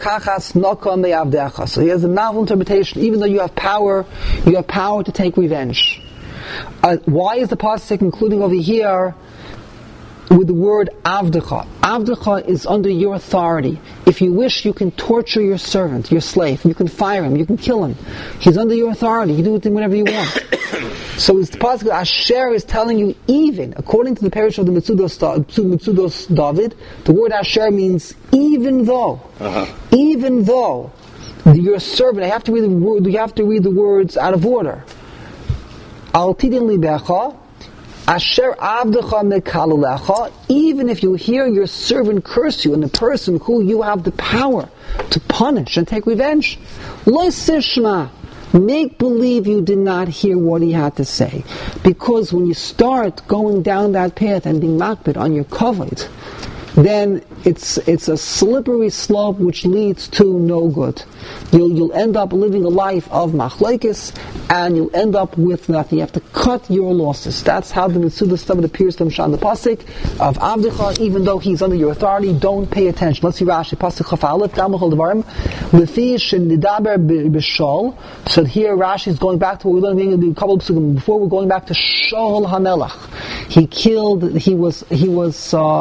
he has a novel interpretation. Even though you have power to take revenge. Why is the pasuk including over here with the word avdecha? Avdecha is under your authority. If you wish, you can torture your servant, your slave. You can fire him. You can kill him. He's under your authority. You do with him whatever you want. So it's the pasuk Asher is telling you, even according to the parish of the Mitzudos David, the word Asher means even though, even though your servant. You have to read the words out of order. Al tidin libecha. Asher avdecha mekalalecha. Even if you hear your servant curse you, and the person who you have the power to punish and take revenge, lo sishma. Make believe you did not hear what he had to say. Because when you start going down that path and being makbid on your kavod, then it's a slippery slope which leads to no good. You'll end up living a life of machlekes, and you'll end up with nothing. You have to cut your losses. That's how the Mitzudos David appears to Mshan the pasuk of Avdecha. Even though he's under your authority, don't pay attention. Let's see Rashi pasuk Chaf Aleph Gam l'chol dvarim lefi shenidaber b'shol. So here Rashi is going back to what we learned in a couple of psukim before. We're going back to Shaul HaMelech. He was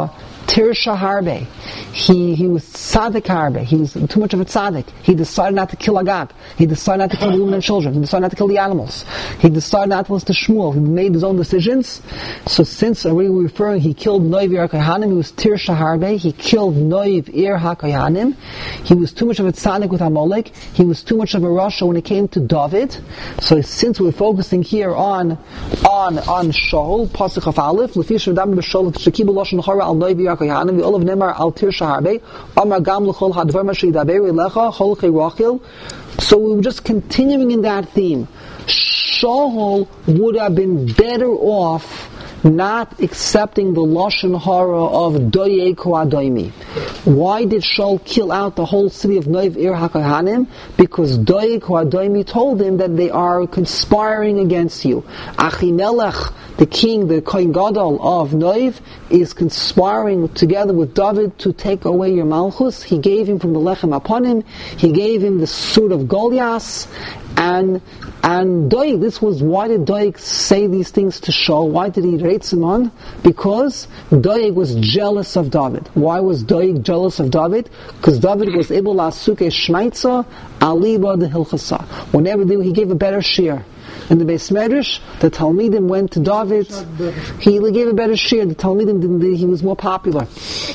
Tirsha Harbe. He was tzaddik harbe. He was too much of a tzaddik. He decided not to kill Agag. He decided not to kill the women and children. He decided not to kill the animals. He decided not to listen to Shmuel. He made his own decisions. So since already we're referring, he killed Noiv Ir HaKohanim. He was Tirsha Harbe. He killed Noiv Ir HaKohanim. He was too much of a tzaddik with Amalek. He was too much of a rasha when it came to David. So since we're focusing here on Shaul, Pasuk of Aleph, Lefish Radam B'Shaul Shekibu Lashon Hara Al Noiv Ir HaKohanim, the Olav Nemar Al Tirsha Harbe, Amar Gam L'Chol Hadvar Mashiach Daber Elecha Chol Chei Rachel. So we were just continuing in that theme. Shaul would have been better off not accepting the Lashon Hara of Doyeg Adoimi. Why did Shaul kill out the whole city of Noiv Ir HaKohanim? Because Doyeg Adoimi told him that they are conspiring against you. Achimelech, the king, the Kohen Gadol of Noiv, is conspiring together with David to take away your Malchus. He gave him from the Lechem upon him. He gave him the sword of Goliath. And Doeg, this was, why did Doeg say these things to Shaul? Why did he rate him on? Because Doeg was jealous of David. Why was Doeg jealous of David? Because David was able to asuke shmaitza aliba de hilchasa. Whenever he gave a better share. In the Beis Medrash, the Talmidim went to David. He gave a better share. The Talmidim, he was more popular.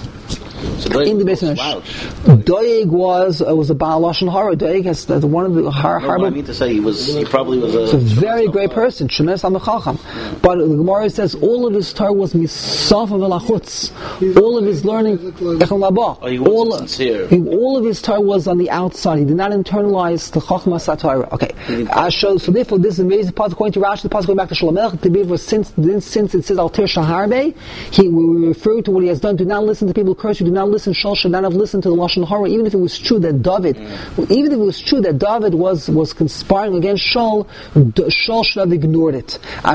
So in the Beis Medrash, Doeg was a Baal Lashon Hara. Doeg has one of the Harbor. I mean to say he probably was a very great person, Shemes HaMechacham. But the Gemara says all of his Torah was Misaf V'Lachutz. All of his learning, he wasn't sincere. All of his Torah was on the outside. He did not internalize the Chachmas HaTorah. Okay, so therefore this is amazing part according to Rashi. The part going back to Shalom Melech. Since it says Al Tirsha Harbe, we refer to what he has done. Do not listen to people who curse you. Do not listen. Shaul should not have listened to the Lashon Hara, even if it was true that David was conspiring against Shaul. Shaul should have ignored it.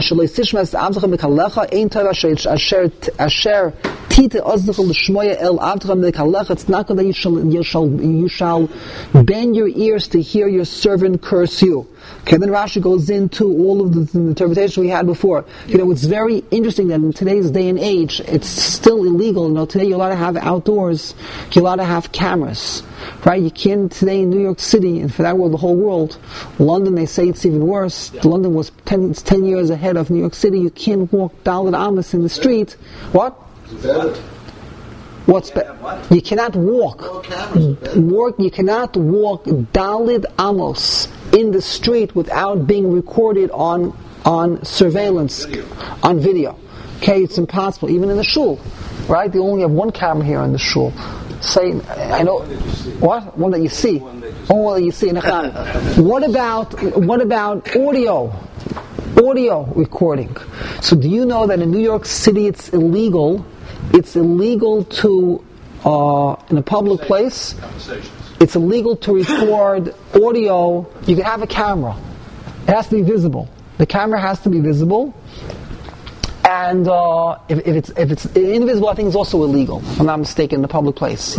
It's not good that you shall bend your ears to hear your servant curse you. Okay, then Rashi goes into all of the interpretation we had before. It's very interesting that in today's day and age, it's still illegal. Today you're allowed to have outdoors, you're allowed to have cameras, right? You can't today in New York City, and for that world, the whole world. London, they say it's even worse. Yeah. London was 10 years ahead of New York City. You can't walk Dalit Amos in the street. What? What's better? You cannot walk. You cannot walk Dalit Amos in the street without being recorded on surveillance, on video. Okay, it's impossible. Even in the shul, right? They only have one camera here in the shul. I know. What? One that you see. One that you see. What about audio recording? So do you know that in New York City it's illegal? It's illegal to in a public place. It's illegal to record audio. You can have a camera. It has to be visible. The camera has to be visible. And if it's invisible, I think it's also illegal. If I'm not mistaken, in the public place.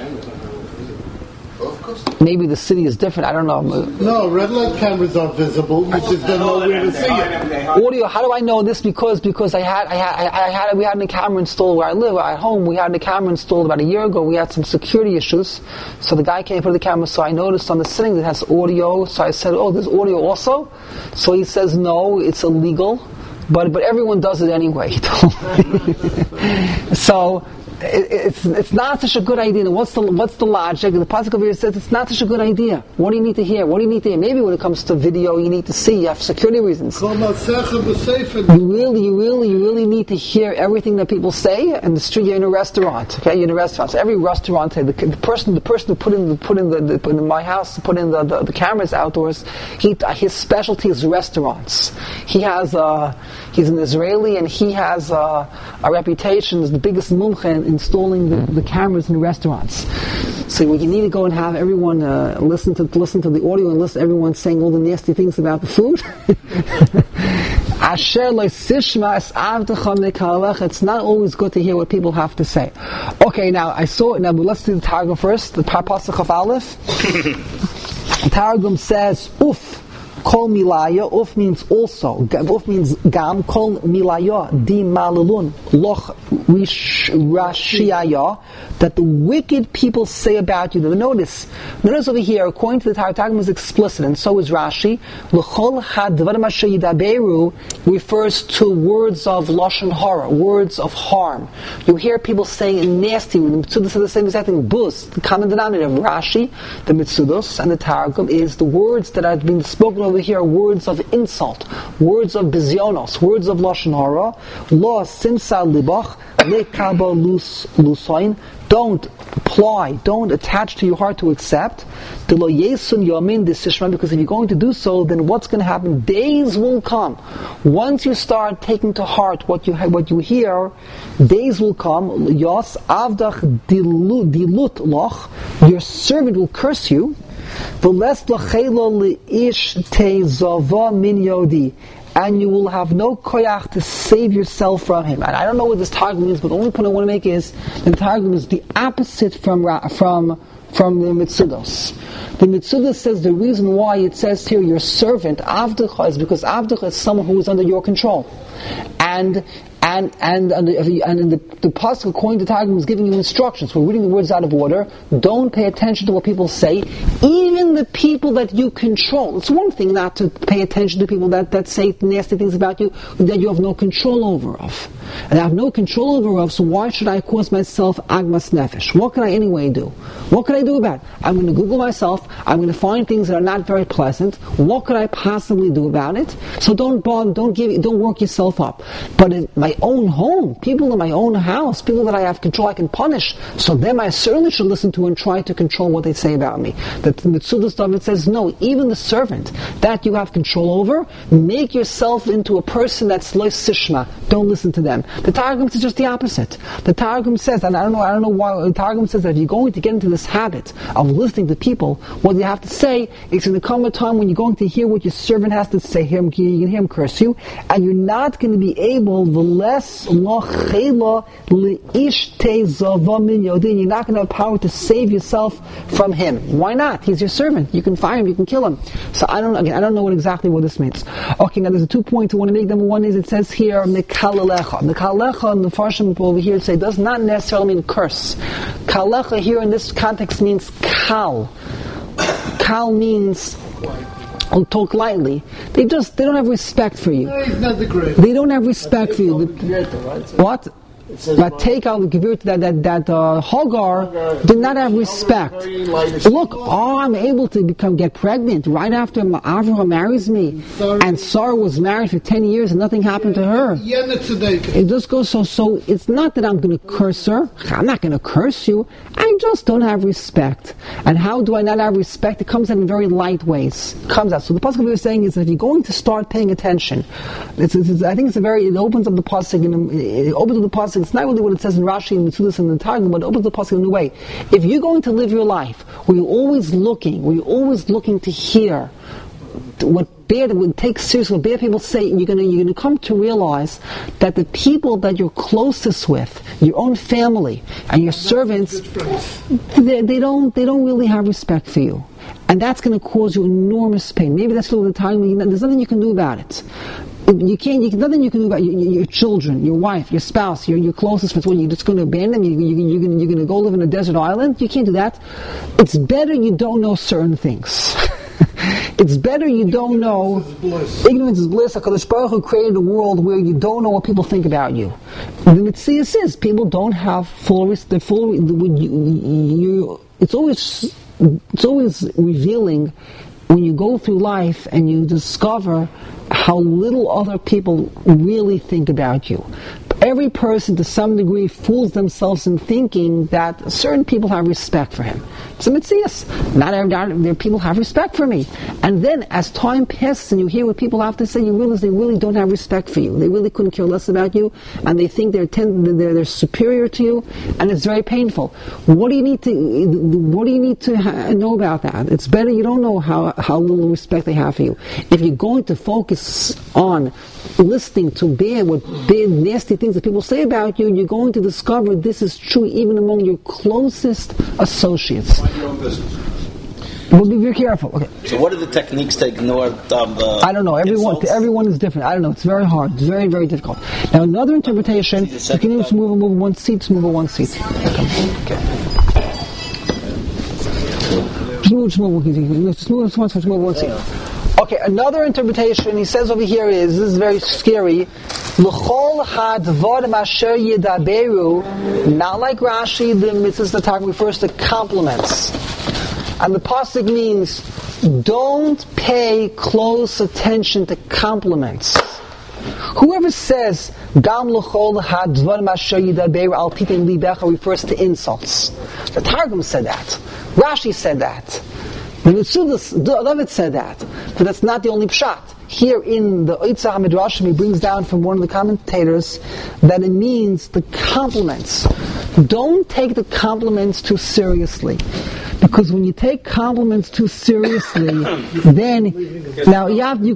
Maybe the city is different. I don't know. No, red light cameras are visible. You just don't know where to see it. Audio. How do I know this? Because we had a camera installed where I live. At home, we had a camera installed about a year ago. We had some security issues, so the guy came for the camera. So I noticed on the ceiling that has audio. So I said, "Oh, there's audio also." So he says, "No, it's illegal." But everyone does it anyway. So it's not such a good idea. What's the logic? The pasuk over here says it's not such a good idea. What do you need to hear? What do you need to hear? Maybe when it comes to video, you need to see. You have security reasons. You really need to hear everything that people say. And the street, you're in a restaurant. Okay, you're in a restaurant. So every restaurant, the person who put in my house, put in the cameras outdoors. His specialty is restaurants. He's an Israeli, and he has a reputation as the biggest mumche in installing the cameras in restaurants. So you need to go and have everyone listen to the audio and listen to everyone saying all the nasty things about the food. It's not always good to hear what people have to say. Okay, now let's do the Targum first, the Pasuk of Aleph. The Targum says, Uf, Kol milaya, uf means also. Uf means gam. Kol milaya, di malulun. Loch rashiyaya. That the wicked people say about you. Notice over here, according to the Targum is explicit, and so is Rashi. L'chol hadvarim asher yidaberu refers to words of lashon hara, words of harm. You hear people saying nasty. The Mitzudos are the same exact thing. Buz, the common denominator of Rashi, the Mitzudos, and the Targum is the words that are being spoken over here, words of insult, words of bizyonos, words of lashon hara. Lo simsa libach lekaba lusoin. Don't apply, don't attach to your heart to accept. Because if you're going to do so, then what's going to happen? Days will come. Once you start taking to heart what you hear, days will come. Yos avdach dilut loch. Your servant will curse you. And you will have no koyach to save yourself from him. And I don't know what this targum means, but the only point I want to make is the targum is the opposite from the Mitzudos. The Mitzudos says the reason why it says here your servant avdecha is because avdecha is someone who is under your control, and in the pasuk according to Targum is giving you instructions. We're reading the words out of order. Don't pay attention to what people say, even the people that you control. It's one thing not to pay attention to people that say nasty things about you that you have no control over of. And I have no control over of, so why should I cause myself agmas nefesh? What can I anyway do? What can I do about it? I'm going to Google myself. I'm going to find things that are not very pleasant. What could I possibly do about it? So don't work yourself up. But in my own home, people in my own house, people that I have control, I can punish. So them I certainly should listen to and try to control what they say about me. The Mitzudos David says, no, even the servant that you have control over, make yourself into a person that's lo sishma. Don't listen to them. The Targum says just the opposite. The Targum says, and I don't know why, the Targum says that if you're going to get into this habit of listening to people, what you have to say, it's going to come a time when you're going to hear what your servant has to say. You can hear him curse you, and you're not going to be able, you're not going to have power to save yourself from him. Why not? He's your servant. You can fire him, you can kill him. So I don't know exactly what this means. Okay, now there's 2 points I want to make. Number one is it says here, Mekalalecha. Mekalalecha, and the Farshim over here say, does not necessarily mean curse. Kalecha here in this context means kal. Kal means talk lightly. They don't have respect for you. No, he's not the great. They don't have respect for you. What? But take out the Gevurah that Hagar did not have respect. Look, I'm able to get pregnant right after Avraham marries me, and Sarah was married for 10 years and nothing happened to her. It just goes so. It's not that I'm going to curse her. I'm not going to curse you. I just don't have respect. And how do I not have respect? It comes out in very light ways. It comes out. So the pasuk we were saying is that if you're going to start paying attention, I think it opens up the pasuk. It opens up the pasuk. It's not really what it says in Rashi and Mitzudos and the Targum, but it opens the pasuk in a new way. If you're going to live your life where you're always looking to hear what bad, would take seriously what bad people say, you're going to come to realize that the people that you're closest with, your own family and your servants, they don't really have respect for you. And that's going to cause you enormous pain. Maybe that's still the time there's nothing you can do about it. Nothing you can do about your children, your wife, your spouse, your closest friends. What, you're just going to abandon them? You're going to go live in a desert island? You can't do that. It's better you don't know certain things. It's better you don't know. Ignorance is bliss. HaKadosh Baruch Hu created a world where you don't know what people think about you. The Mitzias is people don't have full. It's always revealing when you go through life and you discover how little other people really think about you. Every person, to some degree, fools themselves in thinking that certain people have respect for him. It's a mitzias. Not every people have respect for me. And then, as time passes and you hear what people have to say, you realize they really don't have respect for you. They really couldn't care less about you, and they think they're superior to you, and it's very painful. What do you need to know about that? It's better you don't know how little respect they have for you. If you're going to focus on listening to bad, nasty things that people say about you, you're going to discover this is true even among your closest associates. Mind your own business. We'll be very careful. Okay. So what are the techniques to ignore the I don't know. Everyone is different. I don't know. It's very hard. It's very, very difficult. Now, another interpretation, you can just move one seat. Just move one seat. Okay. Just move one seat. Okay, another interpretation he says over here is, this is very scary, L'chol hadvarim asher yedaberu, not like Rashi, the mitzvahs the Targum refers to compliments. And the pasuk means, don't pay close attention to compliments. Whoever says, Gam l'chol hadvarim asher yedaberu al pitim libecha refers to insults. The Targum said that. Rashi said that. The David said that, but that's not the only pshat. Here in the Oitzah HaMidrashim, he brings down from one of the commentators that it means the compliments. Don't take the compliments too seriously, because when you take compliments too seriously, then now you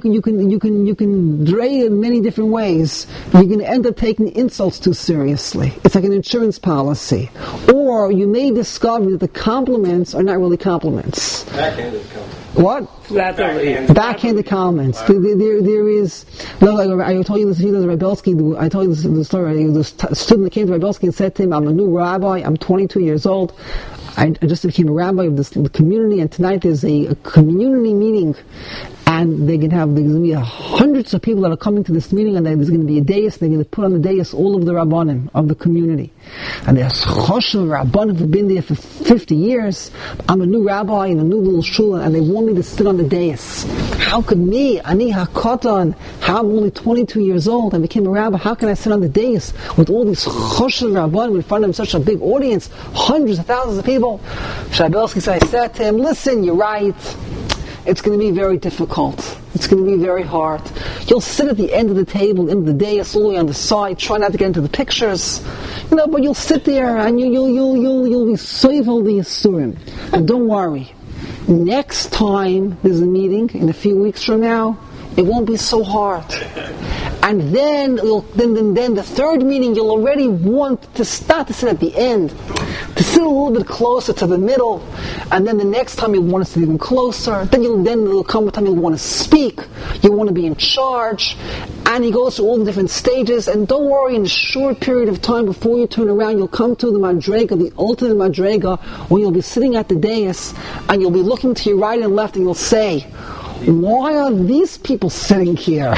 can dray in many different ways. You're going to end up taking insults too seriously. It's like an insurance policy, or you may discover that the compliments are not really compliments. Backhanded compliments. What? Backhanded compliments. There is. No, I told you this. Rebelsky. I told you the story. The student that came to Rebelsky and said to him, "I'm a new rabbi. I'm 22 years old. I just became a rabbi of this community, and tonight there's a community meeting, and there's going to be hundreds of people that are coming to this meeting, and there's going to be a dais. They're going to put on the dais all of the rabbanim of the community, and there's choshev rabbanim who've been there for 50 years. I'm a new rabbi in a new little shul, and they want me to sit on the dais. How could me, ani hakotan, how I'm only 22 years old, I became a rabbi, how can I sit on the dais with all these choshev rabbanim in front of such a big audience, hundreds of thousands of people?" Shabelsky said, I said to him, "Listen, you're right. It's going to be very difficult. It's going to be very hard. You'll sit at the end of the table, in the dais, all the way on the side, try not to get into the pictures, but you'll sit there and you'll be soivel the yisurim. But don't worry. Next time there's a meeting in a few weeks from now, it won't be so hard. And then the third meeting, you'll already want to start to sit at the end, to sit a little bit closer to the middle, and then the next time you'll want to sit even closer. Then there'll come a time you'll want to speak, you want to be in charge, and he goes through all the different stages. And don't worry, in a short period of time before you turn around, you'll come to the madrega, the ultimate madrega, when you'll be sitting at the dais, and you'll be looking to your right and left, and you'll say, why are these people sitting here?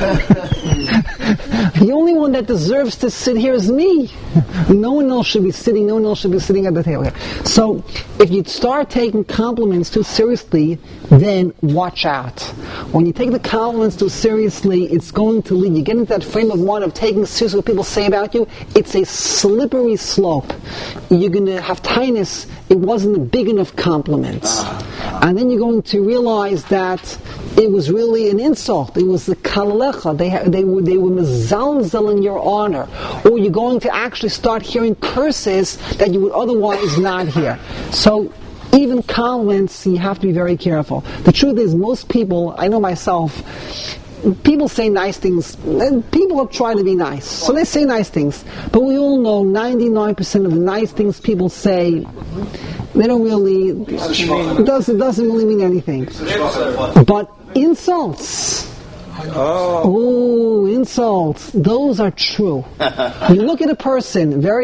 The only one that deserves to sit here is me. No one else should be sitting at the table. So, if you start taking compliments too seriously, then watch out. When you take the compliments too seriously, it's going to lead you. Get into that frame of mind of taking seriously what people say about you. It's a slippery slope. You're going to have tinnitus. It wasn't a big enough compliment. And then you're going to realize that it was really an insult. It was the kalalecha. They were mezalzel in your honor. Or you're going to actually start hearing curses that you would otherwise not hear. So even compliments, you have to be very careful. The truth is, most people, I know myself, people say nice things. People try to be nice. So they say nice things. But we all know 99% of the nice things people say, they don't really, it doesn't really mean anything. But insults. Oh, insults. Those are true. You look at a person, there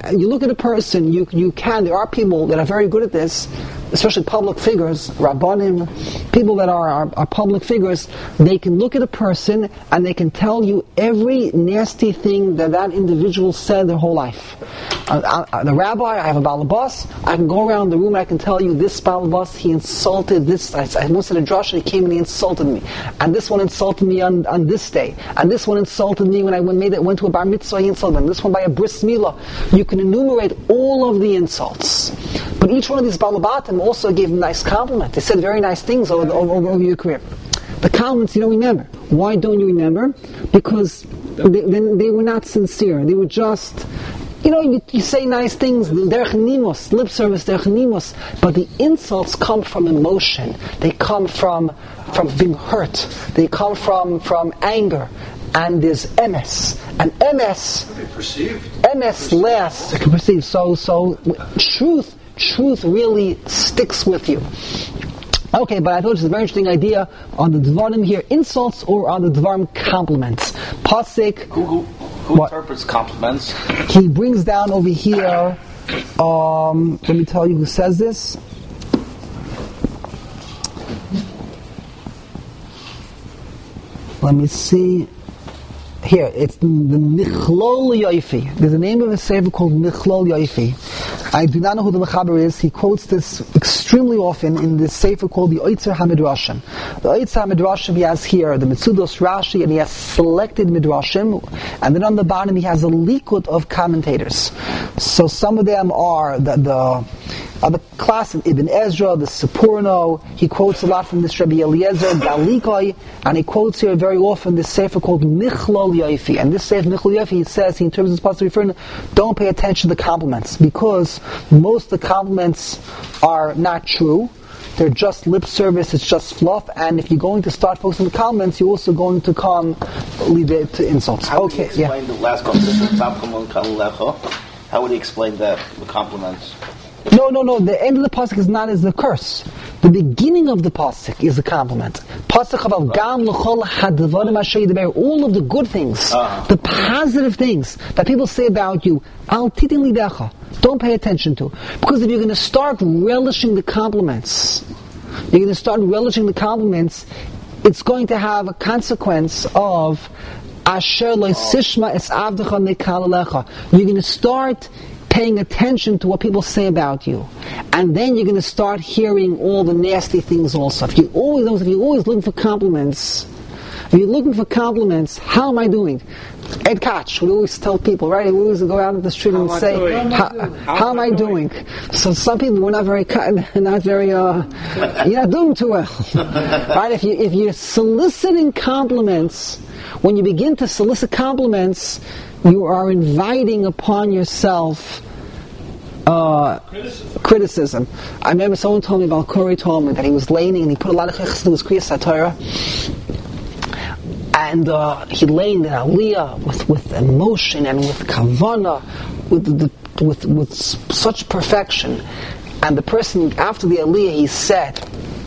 are people that are very good at this, especially public figures, rabbanim, people that are public figures. They can look at a person and they can tell you every nasty thing that individual said their whole life. The rabbi, I have a balabas, I can go around the room and I can tell you this balabas, he insulted this, I once said a drasha, he came and he insulted me, and this one insulted me on this day, and this one insulted me when I went to a bar mitzvah, he insulted me, and this one by a bris milah. You can enumerate all of the insults, but each one of these balabatim also gave a nice compliment. They said very nice things over your career. The compliments you don't remember. Why don't you remember? Because they were not sincere. They were just, you say nice things, derech nimos, lip service, derech nimos, but the insults come from emotion. They come from being hurt. They come from anger. And there's emes. And emes lasts. Perceived. So truth really sticks with you. Okay, but I thought it's a very interesting idea on the Dvarim here, insults or on the Dvarim compliments. Pasik. Who interprets compliments? He brings down over here, let me tell you who says this. Let me see. Here, it's the Michlol Yoifi. There's a name of a sefer called Michlol Yoifi. I do not know who the Mechaber is. He quotes this extremely often in this sefer called the Oitzer HaMidrashim. The Oitzer HaMidrashim, he has here the Mitzudos Rashi, and he has selected Midrashim, and then on the bottom he has a likud of commentators. So some of them are the class of Ibn Ezra, the Sipurno. He quotes a lot from this Rabbi Eliezer Dalikoi, and he quotes here very often this sefer called Michlol Yoifi. And this sefer Michlol Yoifi, he says, he interprets this passage referring to, don't pay attention to the compliments, because most of the compliments are not true. They're just lip service, it's just fluff, and if you're going to start focusing on the compliments, you're also going to lead it to insults. How would he explain the last conversation? How would he explain that, the compliments? No. The end of the pasuk is not as the curse. The beginning of the pasuk is a compliment. Pasuk about gam l'chol hadvarim asher yidaber, all of the good things, the positive things that people say about you. Al titin libecha. Don't pay attention to, because if you're going to start relishing the compliments, it's going to have a consequence of asher lo sishma es avdecha nekal alecha. You're going to start paying attention to what people say about you, and then you're going to start hearing all the nasty things also. If you're always looking for compliments, how am I doing? Ed Koch would always tell people, right? He would always go out in the street and say, how am I doing? So some people were not very, you're not doing too well. Right? If you're soliciting compliments, when you begin to solicit compliments, you are inviting upon yourself criticism. I remember someone told me about Corey told me that he was laning and he put a lot of chichas into his Kriyas HaTorah, and he laned in Aliyah with emotion and with kavanah, with such perfection. And the person after the Aliyah, he said,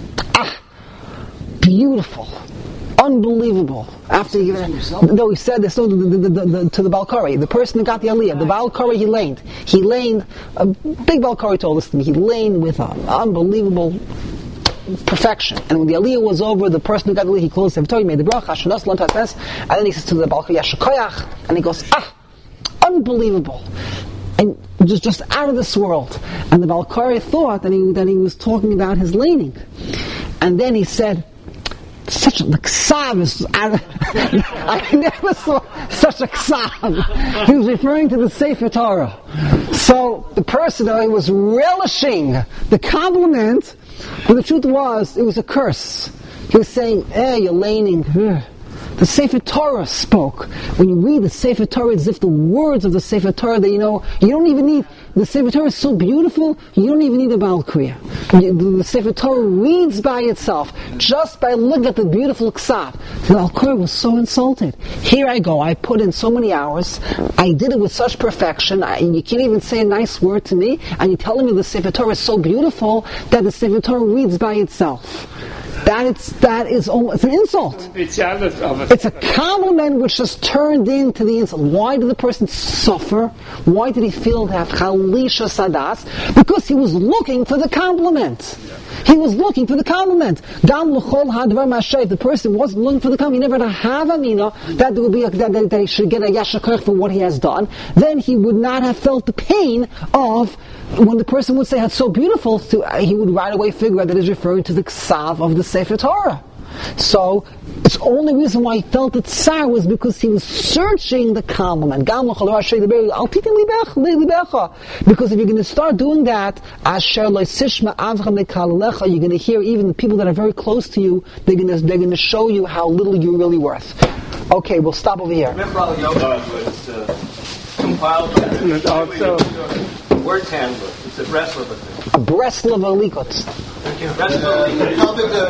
beautiful, unbelievable. After he said this to the Balkari, the person who got the Aliyah, the Balkari, he laned a big Balkari told this to me. He laned with an unbelievable perfection. And when the Aliyah was over, the person who got the Aliyah, he closed the Torah, he made the bracha, and then he says to the Balkari, Yashikoyach, and he goes, unbelievable, and just out of this world. And the Balkari thought that he was talking about his laning, and then he said, such a ksav is I never saw such a ksav. He was referring to the Sefer Torah. So the person, he was relishing the compliment, but the truth was, it was a curse. He was saying, you're laning. The Sefer Torah spoke. When you read the Sefer Torah, it's as if the words of the Sefer Torah that you don't even need. The Sefer Torah is so beautiful, you don't even need a Baal Kriya. The Sefer Torah reads by itself, just by looking at the beautiful ksav. The Baal Kriya was so insulted. Here I go, I put in so many hours, I did it with such perfection, and you can't even say a nice word to me, and you're telling me the Sefer Torah is so beautiful that the Sefer Torah reads by itself. That is almost an insult. It's a compliment which just turned into the insult. Why did the person suffer? Why did he feel to have chalisha sadas? Because he was looking for the compliment. He was looking for the compliment. Gam l'chol hadvar ma'asher. The person wasn't looking for the compliment. He never had a havamina that would be that he should get a yashakach for what he has done. Then he would not have felt the pain of when the person would say it's so beautiful. He would right away figure out that it's referring to the ksav of the Sefer Torah. So it's the only reason why he felt it tsar was because he was searching the compliment. Because if you're going to start doing that, you're going to hear even the people that are very close to you, they're going to show you how little you're really worth. Okay, we'll stop over here. Remember, yoga was compiled by also word handler. It's a Breslov. A Breslov Alikot. Breslov.